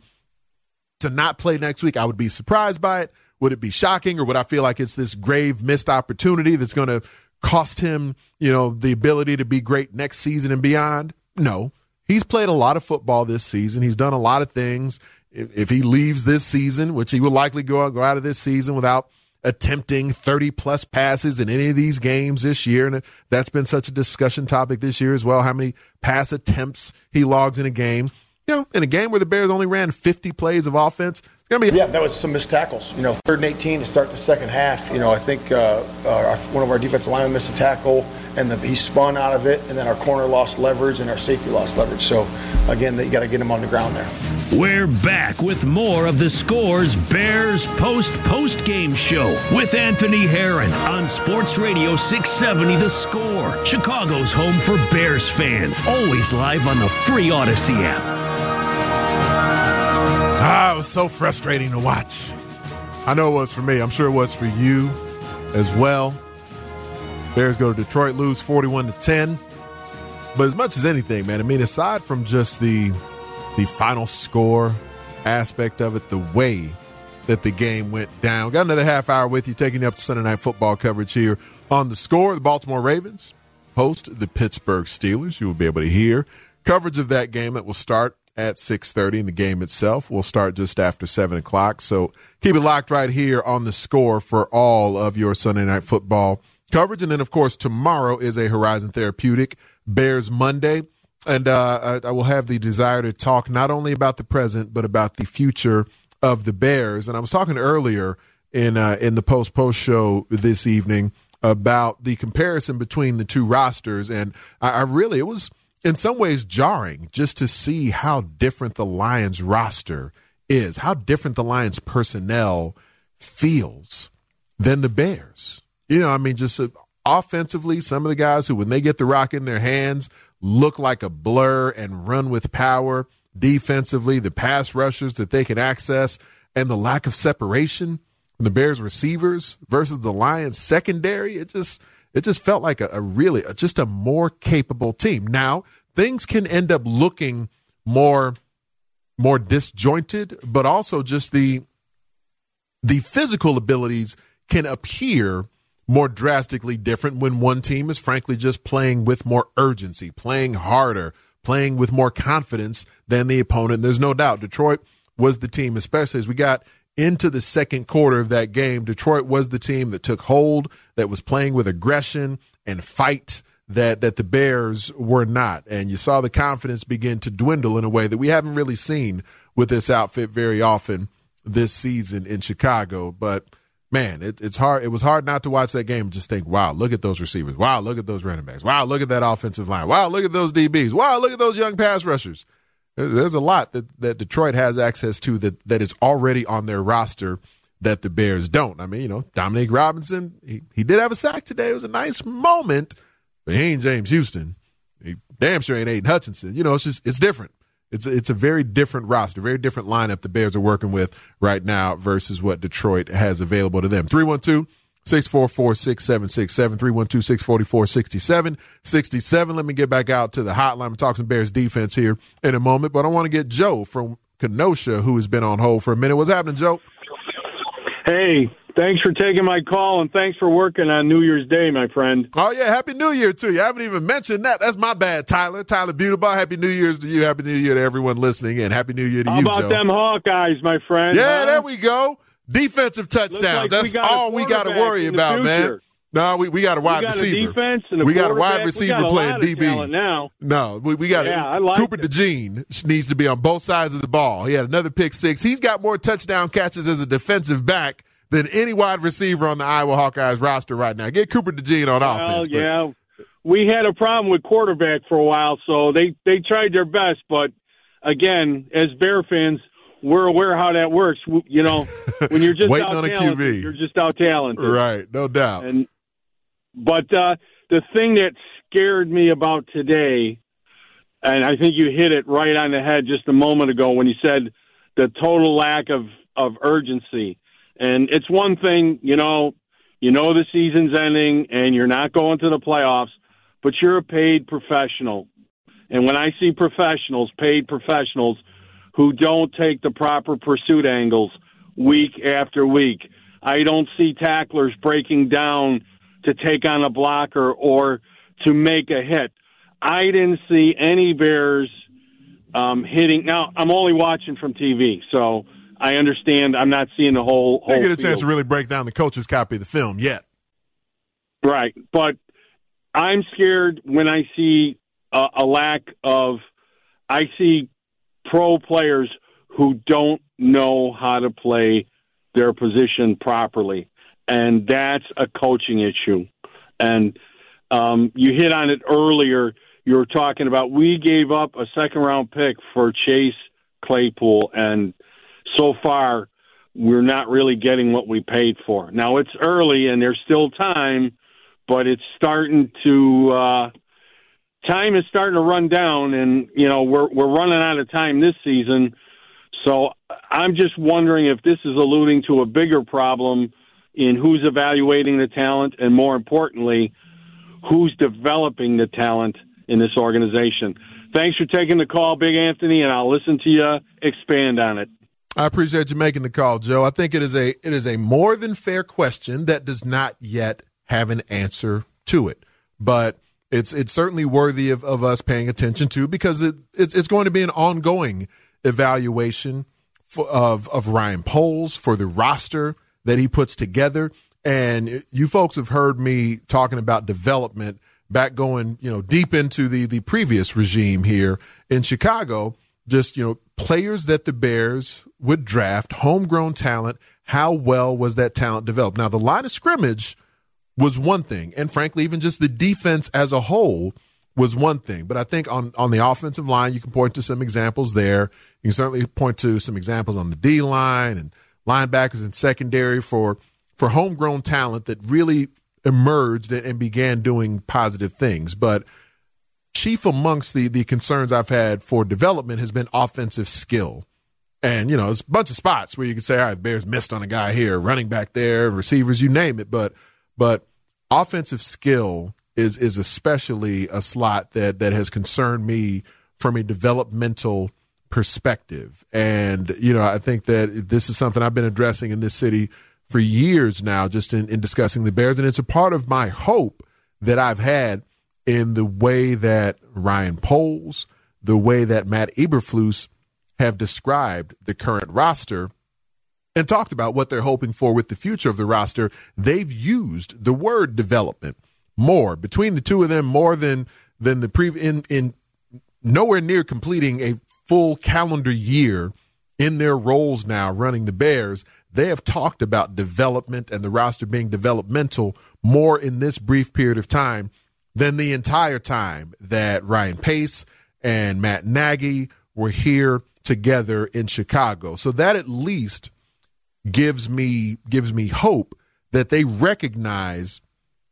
not play next week, I would be surprised by it. Would it be shocking, or would I feel like it's this grave missed opportunity that's going to cost him, the ability to be great next season and beyond? No. He's played a lot of football this season. He's done a lot of things. If he leaves this season, which he will likely go out of this season without attempting 30-plus passes in any of these games this year, and that's been such a discussion topic this year as well, how many pass attempts he logs in a game. In a game where the Bears only ran 50 plays of offense, it's going to be... Yeah, that was some missed tackles. 3rd and 18 to start the second half. I think one of our defensive linemen missed a tackle, and he spun out of it, and then our corner lost leverage and our safety lost leverage. So, again, you got to get him on the ground there. We're back with more of the Score's Bears post-game show with Anthony Herron on Sports Radio 670 The Score, Chicago's home for Bears fans. Always live on the free Odyssey app. It was so frustrating to watch. I know it was for me. I'm sure it was for you as well. Bears go to Detroit, lose 41-10. But as much as anything, man, aside from just the final score aspect of it, the way that the game went down. Got another half hour with you, taking you up to Sunday Night Football coverage here on The Score. The Baltimore Ravens host the Pittsburgh Steelers. You will be able to hear coverage of that game that will start at 6:30, and the game itself will start just after 7 o'clock. So keep it locked right here on The Score for all of your Sunday Night Football coverage. And then, of course, tomorrow is a Horizon Therapeutic Bears Monday. And I will have the desire to talk not only about the present, but about the future of the Bears. And I was talking earlier in the post show this evening about the comparison between the two rosters. And it was in some ways jarring just to see how different the Lions roster is, how different the Lions personnel feels than the Bears. Just offensively, some of the guys who, when they get the rock in their hands, look like a blur and run with power. Defensively, the pass rushers that they can access and the lack of separation from the Bears receivers versus the Lions secondary, it just felt like a more capable team. Now, things can end up looking more disjointed, but also just the physical abilities can appear more drastically different when one team is frankly just playing with more urgency, playing harder, playing with more confidence than the opponent. There's no doubt Detroit was the team, especially as we got into the second quarter of that game. Detroit was the team that took hold, that was playing with aggression and fight that the Bears were not. And you saw the confidence begin to dwindle in a way that we haven't really seen with this outfit very often this season in Chicago. But man, it's hard. It was hard not to watch that game and just think, wow, look at those receivers. Wow, look at those running backs. Wow, look at that offensive line. Wow, look at those DBs. Wow, look at those young pass rushers. There's a lot that Detroit has access to that is already on their roster that the Bears don't. Dominique Robinson, he did have a sack today. It was a nice moment, but he ain't James Houston. He damn sure ain't Aiden Hutchinson. It's different. It's a very different roster, very different lineup the Bears are working with right now versus what Detroit has available to them. 312-644-6767, 312-644-6767. Let me get back out to the hotline and talk some Bears defense here in a moment, but I want to get Joe from Kenosha, who has been on hold for a minute. What's happening, Joe? Hey, thanks for taking my call, and thanks for working on New Year's Day, my friend. Oh, yeah, Happy New Year to you. I haven't even mentioned that. That's my bad, Tyler. Tyler Beautiful. Happy New Year's to you. Happy New Year to everyone listening, and Happy New Year to you, Joe. How about them Hawkeyes, my friend? Yeah, there we go. Defensive touchdowns. That's all we got to worry about, man. No, we got a wide receiver. We got a wide receiver playing DB. Now. No, we got Cooper DeJean needs to be on both sides of the ball. He had another pick six. He's got more touchdown catches as a defensive back than any wide receiver on the Iowa Hawkeyes roster right now. Get Cooper DeJean on offense. Yeah. We had a problem with quarterback for a while, so they tried their best. But, again, as Bear fans, we're aware how that works. When you're just waiting out on a talented, QB. You're just out talented. Right, no doubt. But the thing that scared me about today, and I think you hit it right on the head just a moment ago when you said the total lack of urgency. And it's one thing, the season's ending and you're not going to the playoffs, but you're a paid professional. And when I see paid professionals, who don't take the proper pursuit angles week after week, I don't see tacklers breaking down to take on a blocker or to make a hit. I didn't see any Bears hitting. Now, I'm only watching from TV, so I understand. I'm not seeing the whole You get a chance field. to really break down the coach's copy of the film yet. Right, but I'm scared when I see a lack of. I see pro players who don't know how to play their position properly, and that's a coaching issue. And you hit on it earlier. You were talking about we gave up a second-round pick for Chase Claypool, and so far we're not really getting what we paid for. Now, it's early, and there's still time, but it's starting to time is starting to run down, and, we're running out of time this season. So I'm just wondering if this is alluding to a bigger problem in who's evaluating the talent, and more importantly, who's developing the talent in this organization. Thanks for taking the call, Big Anthony, and I'll listen to you expand on it. I appreciate you making the call, Joe. I think it is a more than fair question that does not yet have an answer to it, but it's certainly worthy of us paying attention to, because it's going to be an ongoing evaluation of Ryan Poles for the roster that he puts together. And you folks have heard me talking about development back going, deep into the previous regime here in Chicago, just, players that the Bears would draft, homegrown talent. How well was that talent developed? Now, the line of scrimmage was one thing, and frankly, even just the defense as a whole was one thing. But I think on the offensive line, you can point to some examples there. You can certainly point to some examples on the D-line and linebackers and secondary for homegrown talent that really emerged and began doing positive things. But chief amongst the concerns I've had for development has been offensive skill. And, there's a bunch of spots where you can say, all right, Bears missed on a guy here, running back there, receivers, you name it. But offensive skill is especially a slot that has concerned me from a developmental perspective. And, I think that this is something I've been addressing in this city for years now, just in discussing the Bears. And it's a part of my hope that I've had in the way that Ryan Poles, the way that Matt Eberflus have described the current roster and talked about what they're hoping for with the future of the roster. They've used the word development more between the two of them, more than the previous, in nowhere near completing a full calendar year in their roles now running the Bears. They have talked about development and the roster being developmental more in this brief period of time than the entire time that Ryan Pace and Matt Nagy were here together in Chicago. So that at least gives me hope that they recognize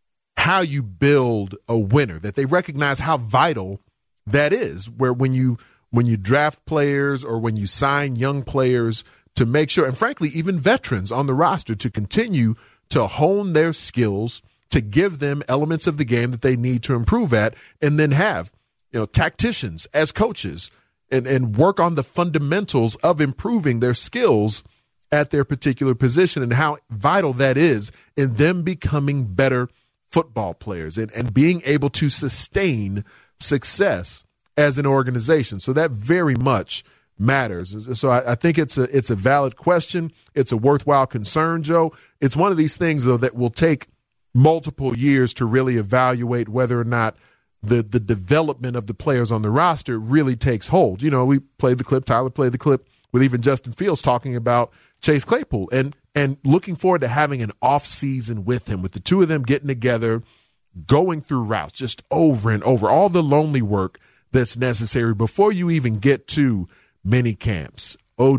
how you build a winner, that they recognize how vital that is, where when you draft players or when you sign young players to make sure, and frankly, even veterans on the roster, to continue to hone their skills, to give them elements of the game that they need to improve at, and then have, tacticians as coaches and work on the fundamentals of improving their skills at their particular position, and how vital that is in them becoming better football players and being able to sustain success as an organization. So that very much matters. So I think it's a valid question. It's a worthwhile concern, Joe. It's one of these things, though, that will take multiple years to really evaluate whether or not the development of the players on the roster really takes hold. We played the clip, Tyler played the clip with even Justin Fields talking about Chase Claypool and looking forward to having an off season with him, with the two of them getting together, going through routes just over and over, all the lonely work that's necessary before you even get to mini camps,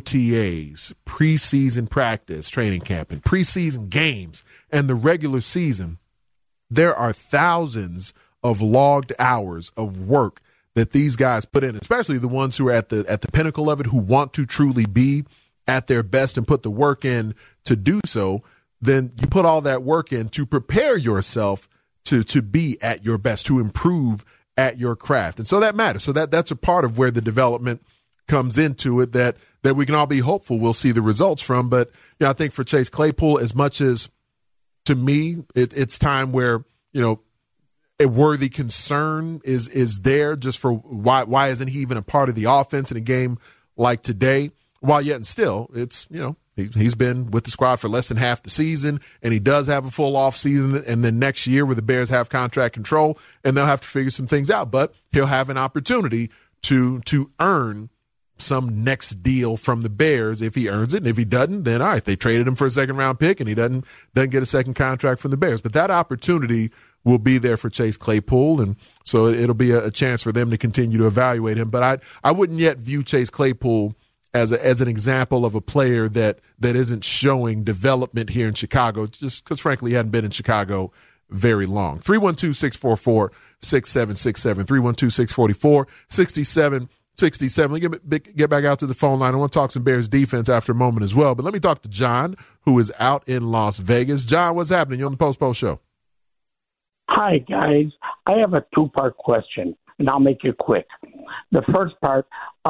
OTAs, preseason practice, training camp, and preseason games, and the regular season. There are thousands of logged hours of work that these guys put in, especially the ones who are at the pinnacle of it, who want to truly be at their best and put the work in to do so. Then you put all that work in to prepare yourself to be at your best, to improve at your craft. And so that matters. So that's a part of where the development comes into it that we can all be hopeful we'll see the results from. But I think for Chase Claypool, as much as, to me, it's time where, a worthy concern is there just for why isn't he even a part of the offense in a game like today? while yet and still, it's, he's been with the squad for less than half the season, and he does have a full off season. And then next year where the Bears have contract control, and they'll have to figure some things out, but he'll have an opportunity to earn some next deal from the Bears if he earns it. And if he doesn't, then all right, they traded him for a second round pick and he doesn't get a second contract from the Bears. But that opportunity will be there for Chase Claypool, and so it'll be a chance for them to continue to evaluate him. But I wouldn't yet view Chase Claypool as an example of a player that isn't showing development here in Chicago, just because frankly he hadn't been in Chicago very long. 312-644-6767, 312-644-6767. Get back out to the phone line. I want to talk some Bears defense after a moment as well. But let me talk to John, who is out in Las Vegas. John, what's happening? You're on the Post Show. Hi, guys. I have a two-part question, and I'll make it quick. The first part,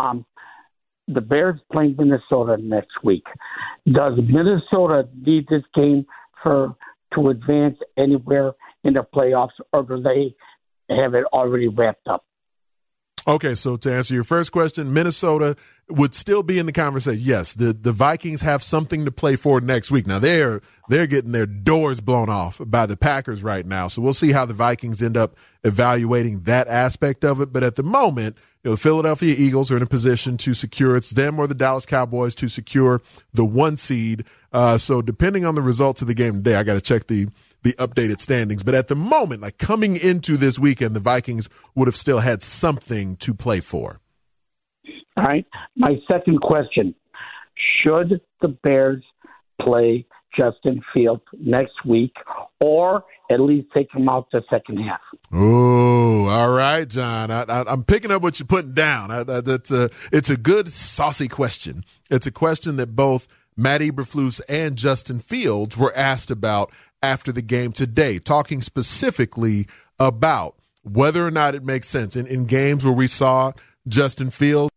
the Bears playing Minnesota next week. Does Minnesota need this game to advance anywhere in the playoffs, or do they have it already wrapped up? Okay, so to answer your first question, Minnesota would still be in the conversation. Yes, the Vikings have something to play for next week. Now, they're getting their doors blown off by the Packers right now, so we'll see how the Vikings end up evaluating that aspect of it. But at the moment, the Philadelphia Eagles are in a position to secure, it's them or the Dallas Cowboys to secure the 1 seed. So depending on the results of the game today, I got to check the updated standings. But at the moment, like coming into this weekend, the Vikings would have still had something to play for. All right. My second question, should the Bears play Justin Fields next week or at least take him out the second half? Oh, all right, John. I'm picking up what you're putting down. It's a good, saucy question. It's a question that both Matt Eberflus and Justin Fields were asked about after the game today, talking specifically about whether or not it makes sense in games where we saw Justin Fields,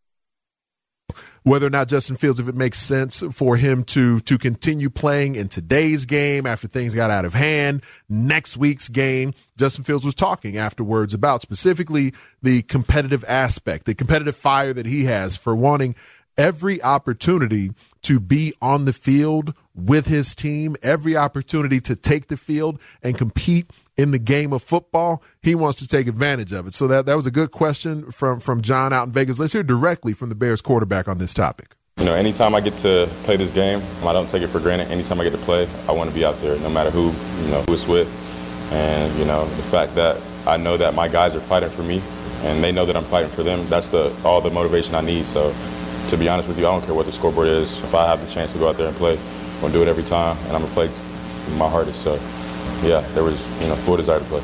whether or not Justin Fields, if it makes sense for him to continue playing in today's game after things got out of hand. Next week's game, Justin Fields was talking afterwards about specifically the competitive aspect, the competitive fire that he has for wanting every opportunity to be on the field with his team, every opportunity to take the field and compete in the game of football. He wants to take advantage of it. So that was a good question from John out in Vegas. Let's hear directly from the Bears quarterback on this topic. Anytime I get to play this game, I don't take it for granted. Anytime I get to play, I want to be out there, no matter who it's with. And, the fact that I know that my guys are fighting for me and they know that I'm fighting for them, that's all the motivation I need. So, to be honest with you, I don't care what the scoreboard is. If I have the chance to go out there and play, I'm going to do it every time, and I'm going to play my hardest. So, yeah, there was, full desire to play.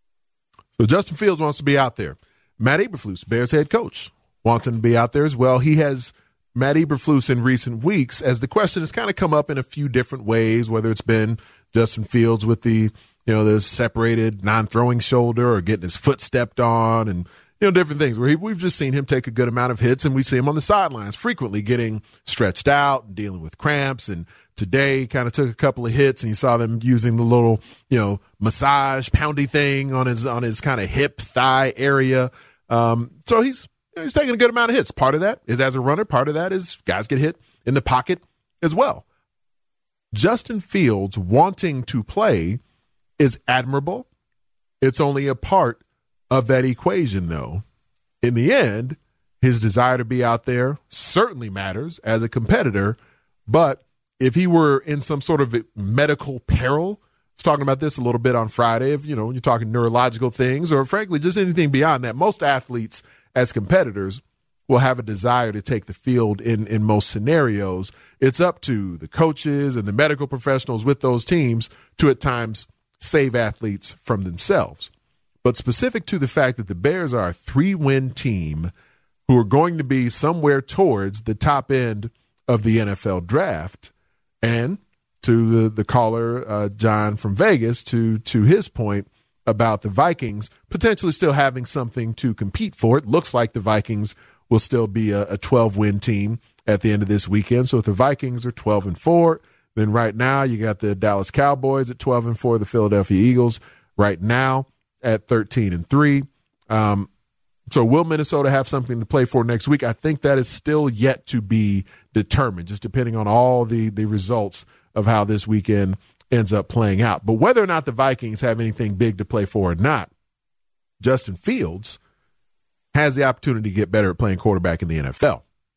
So Justin Fields wants to be out there. Matt Eberflus, Bears head coach, wants him to be out there as well. He has Matt Eberflus in recent weeks, as the question has kind of come up in a few different ways, whether it's been Justin Fields with the separated non-throwing shoulder or getting his foot stepped on and, different things where we've just seen him take a good amount of hits, and we see him on the sidelines frequently getting stretched out and dealing with cramps. And today kind of took a couple of hits, and you saw them using the little, massage poundy thing on his kind of hip thigh area. So he's taking a good amount of hits. Part of that is as a runner. Part of that is guys get hit in the pocket as well. Justin Fields wanting to play is admirable. It's only a part of that equation, though. In the end, his desire to be out there certainly matters as a competitor, but if he were in some sort of medical peril, I was talking about this a little bit on Friday, if you're talking neurological things or frankly just anything beyond that, most athletes as competitors will have a desire to take the field in most scenarios. It's up to the coaches and the medical professionals with those teams to at times save athletes from themselves. But specific to the fact that the Bears are a 3-win team who are going to be somewhere towards the top end of the NFL draft, and to the caller, John from Vegas, to his point about the Vikings potentially still having something to compete for. It looks like the Vikings will still be a 12-win team at the end of this weekend. So if the Vikings are 12-4, then right now you got the Dallas Cowboys at 12-4, the Philadelphia Eagles right now at 13-3. So will Minnesota have something to play for next week? I think that is still yet to be determined, just depending on all the results of how this weekend ends up playing out. But whether or not the Vikings have anything big to play for or not, Justin Fields has the opportunity to get better at playing quarterback in the NFL.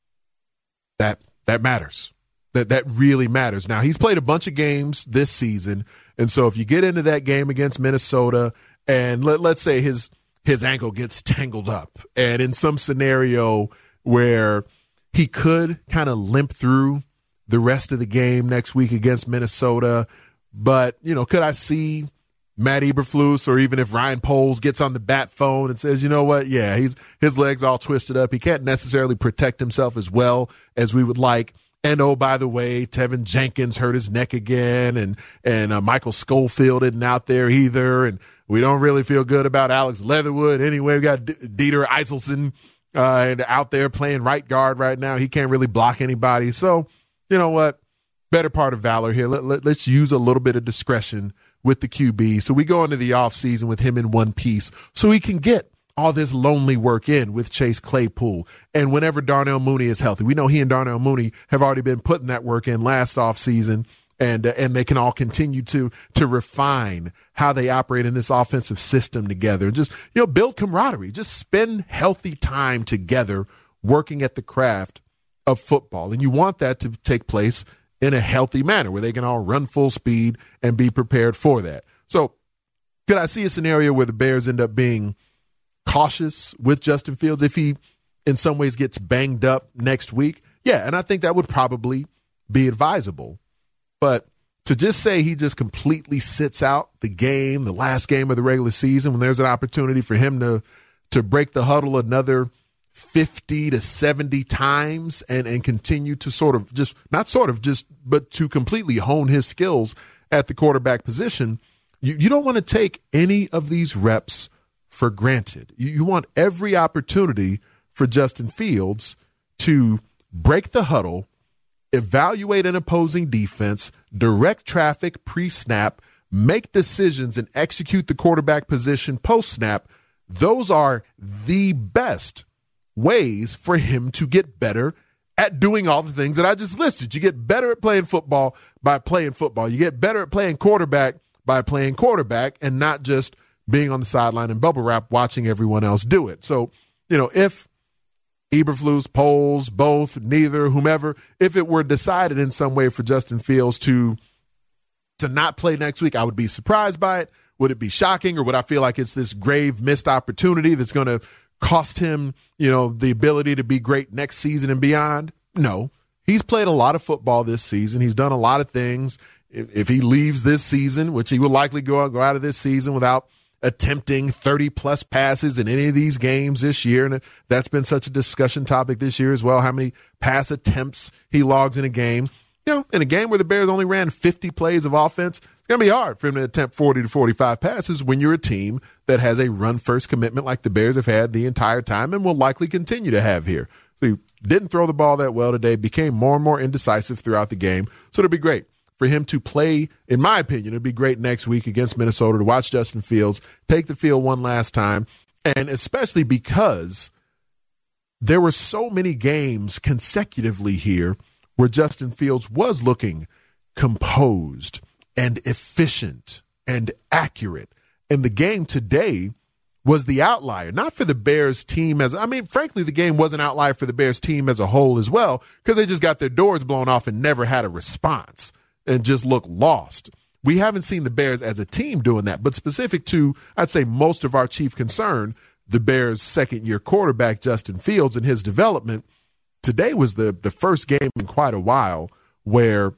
That matters. That really matters. Now, he's played a bunch of games this season, and so if you get into that game against Minnesota and let's say his ankle gets tangled up, and in some scenario where he could kind of limp through the rest of the game next week against Minnesota, but, could I see Matt Eberflus, or even if Ryan Poles gets on the bat phone and says, you know what, yeah, his leg's all twisted up. He can't necessarily protect himself as well as we would like. And, oh, by the way, Tevin Jenkins hurt his neck again, and Michael Schofield isn't out there either, and we don't really feel good about Alex Leatherwood. Anyway, we got Dieter Eiselson out there playing right guard right now. He can't really block anybody. So, you know what, better part of valor here. Let's use a little bit of discretion with the QB. So we go into the offseason with him in one piece so he can get all this lonely work in with Chase Claypool. And whenever Darnell Mooney is healthy, we know he and Darnell Mooney have already been putting that work in last offseason, and they can all continue to refine how they operate in this offensive system together and just, build camaraderie, just spend healthy time together working at the craft of football. And you want that to take place in a healthy manner where they can all run full speed and be prepared for that. So could I see a scenario where the Bears end up being cautious with Justin Fields if he in some ways gets banged up next week? Yeah, and I think that would probably be advisable. But to just say he just completely sits out the last game of the regular season, when there's an opportunity for him to break the huddle another 50 to 70 times and continue to but to completely hone his skills at the quarterback position, you don't want to take any of these reps for granted. You want every opportunity for Justin Fields to break the huddle, evaluate an opposing defense, direct traffic pre-snap, make decisions, and execute the quarterback position post-snap. Those are the best ways for him to get better at doing all the things that I just listed. You get better at playing football by playing football. You get better at playing quarterback by playing quarterback and not just being on the sideline and bubble wrap watching everyone else do it. So, if Eberflus, Poles, both, neither, whomever, if it were decided in some way for Justin Fields to not play next week, I would be surprised by it. Would it be shocking, or would I feel like it's this grave missed opportunity that's going to cost him, the ability to be great next season and beyond? No. He's played a lot of football this season. He's done a lot of things. If he leaves this season, which he will likely go out of this season without attempting 30-plus passes in any of these games this year, and that's been such a discussion topic this year as well, how many pass attempts he logs in a game. In a game where the Bears only ran 50 plays of offense, it's going to be hard for him to attempt 40 to 45 passes when you're a team that has a run-first commitment like the Bears have had the entire time and will likely continue to have here. So he didn't throw the ball that well today, became more and more indecisive throughout the game. So it'll be great for him to play, in my opinion. It'd be great next week against Minnesota to watch Justin Fields take the field one last time, and especially because there were so many games consecutively here where Justin Fields was looking composed and efficient and accurate. And the game today was the outlier, not for the Bears team frankly, the game was an outlier for the Bears team as a whole as well, because they just got their doors blown off and never had a response and just looked lost. We haven't seen the Bears as a team doing that, but specific to, I'd say, most of our chief concern, the Bears' second-year quarterback, Justin Fields, and his development, today was the first game in quite a while where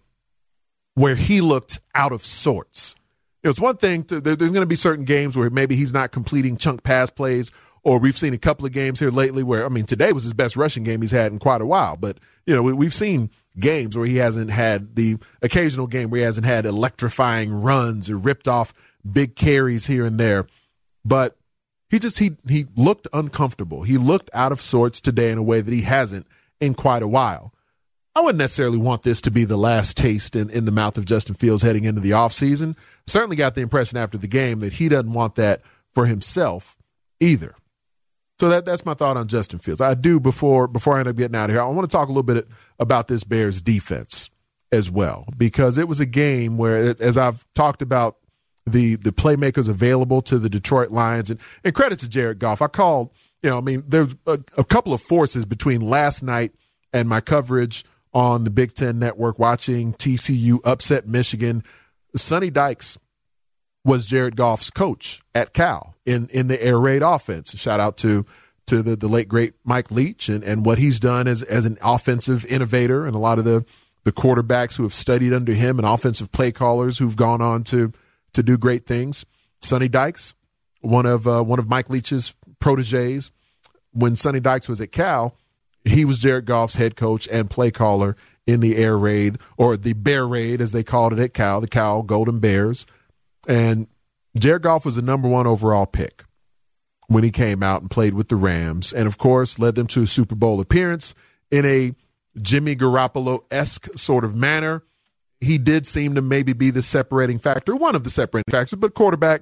he looked out of sorts. It's one thing there's going to be certain games where maybe he's not completing chunk pass plays, or we've seen a couple of games here lately where, today was his best rushing game he's had in quite a while. But, we've seen games where he hasn't had the occasional game where he hasn't had electrifying runs or ripped off big carries here and there. But he looked uncomfortable. He looked out of sorts today in a way that he hasn't in quite a while. I wouldn't necessarily want this to be the last taste in the mouth of Justin Fields heading into the offseason. Certainly got the impression after the game that he doesn't want that for himself either. So that's my thought on Justin Fields. I do, before I end up getting out of here, I want to talk a little bit about this Bears defense as well, because it was a game where, as I've talked about, the playmakers available to the Detroit Lions, and credit to Jared Goff. I called, there's a couple of forces between last night and my coverage on the Big Ten Network, watching TCU upset Michigan. Sonny Dykes was Jared Goff's coach at Cal in the air raid offense. Shout out to the late, great Mike Leach and what he's done as an offensive innovator, and a lot of the quarterbacks who have studied under him and offensive play callers who've gone on to do great things. Sonny Dykes, one of Mike Leach's proteges. When Sonny Dykes was at Cal, he was Jared Goff's head coach and play caller in the air raid, or the bear raid as they called it at Cal, the Cal Golden Bears. And Jared Goff was the number 1 overall pick when he came out and played with the Rams, and of course led them to a Super Bowl appearance in a Jimmy Garoppolo-esque sort of manner. He did seem to maybe be the separating factor, one of the separating factors, but quarterback,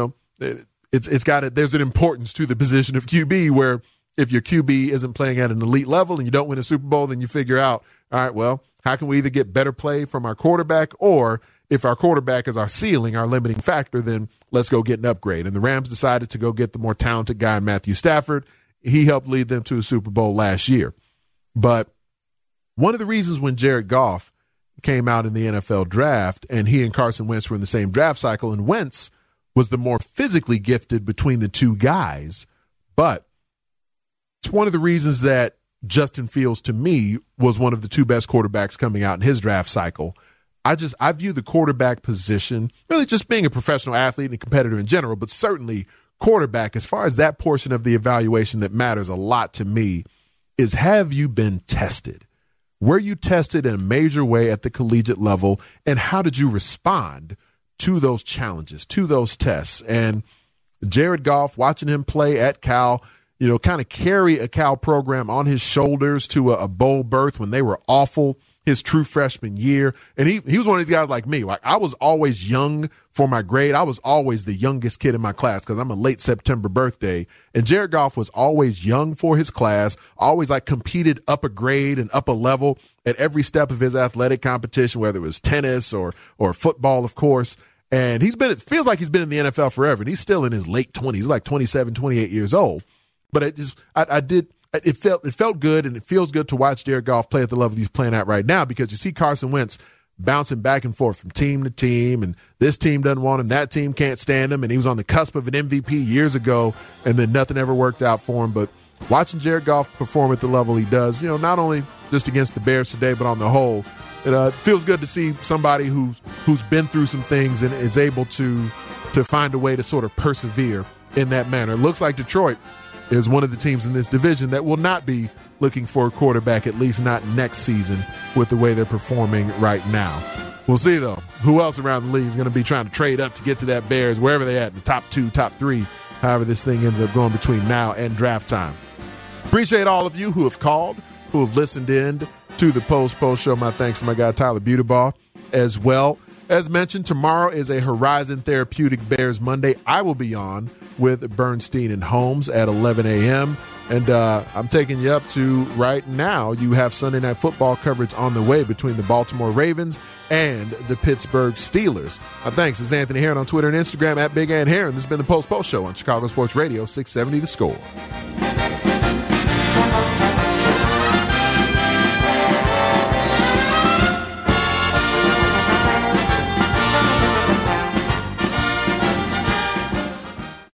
it's got it. There's an importance to the position of QB, where if your QB isn't playing at an elite level and you don't win a Super Bowl, then you figure out, all right, well, how can we either get better play from our quarterback, or if our quarterback is our ceiling, our limiting factor, then let's go get an upgrade. And the Rams decided to go get the more talented guy, Matthew Stafford. He helped lead them to a Super Bowl last year. But one of the reasons when Jared Goff came out in the NFL draft, and he and Carson Wentz were in the same draft cycle, and Wentz was the more physically gifted between the two guys, but it's one of the reasons that Justin Fields, to me, was one of the 2 best quarterbacks coming out in his draft cycle. I view the quarterback position, really just being a professional athlete and a competitor in general, but certainly quarterback, as far as that portion of the evaluation that matters a lot to me, is, have you been tested? Were you tested in a major way at the collegiate level, and how did you respond to those challenges, to those tests? And Jared Goff, watching him play at Cal, kind of carry a Cal program on his shoulders to a bowl berth when they were awful his true freshman year. And he was one of these guys like me. Like, I was always young for my grade. I was always the youngest kid in my class because I'm a late September birthday. And Jared Goff was always young for his class, always competed up a grade and up a level at every step of his athletic competition, whether it was tennis or football, of course. And it feels like he's been in the NFL forever, and he's still in his late 20s. He's like 27, 28 years old. But it felt good, and it feels good to watch Jared Goff play at the level he's playing at right now, because you see Carson Wentz bouncing back and forth from team to team, and this team doesn't want him, that team can't stand him, and he was on the cusp of an MVP years ago, and then nothing ever worked out for him. But watching Jared Goff perform at the level he does, not only just against the Bears today, but on the whole, it feels good to see somebody who's been through some things and is able to find a way to sort of persevere in that manner. It looks like Detroit is one of the teams in this division that will not be looking for a quarterback, at least not next season, with the way they're performing right now. We'll see, though, who else around the league is going to be trying to trade up to get to that Bears, wherever they're at, in the top 2, top 3, however this thing ends up going between now and draft time. Appreciate all of you who have called, who have listened in to the Post Show. My thanks to my guy Tyler Butebaugh as well. As mentioned, tomorrow is a Horizon Therapeutic Bears Monday. I will be on with Bernstein and Holmes at 11 a.m. And I'm taking you up to right now. You have Sunday Night Football coverage on the way between the Baltimore Ravens and the Pittsburgh Steelers. Thanks. This is Anthony Herron on Twitter and Instagram at Big Ant Herron. This has been the Post Show on Chicago Sports Radio 670 The Score.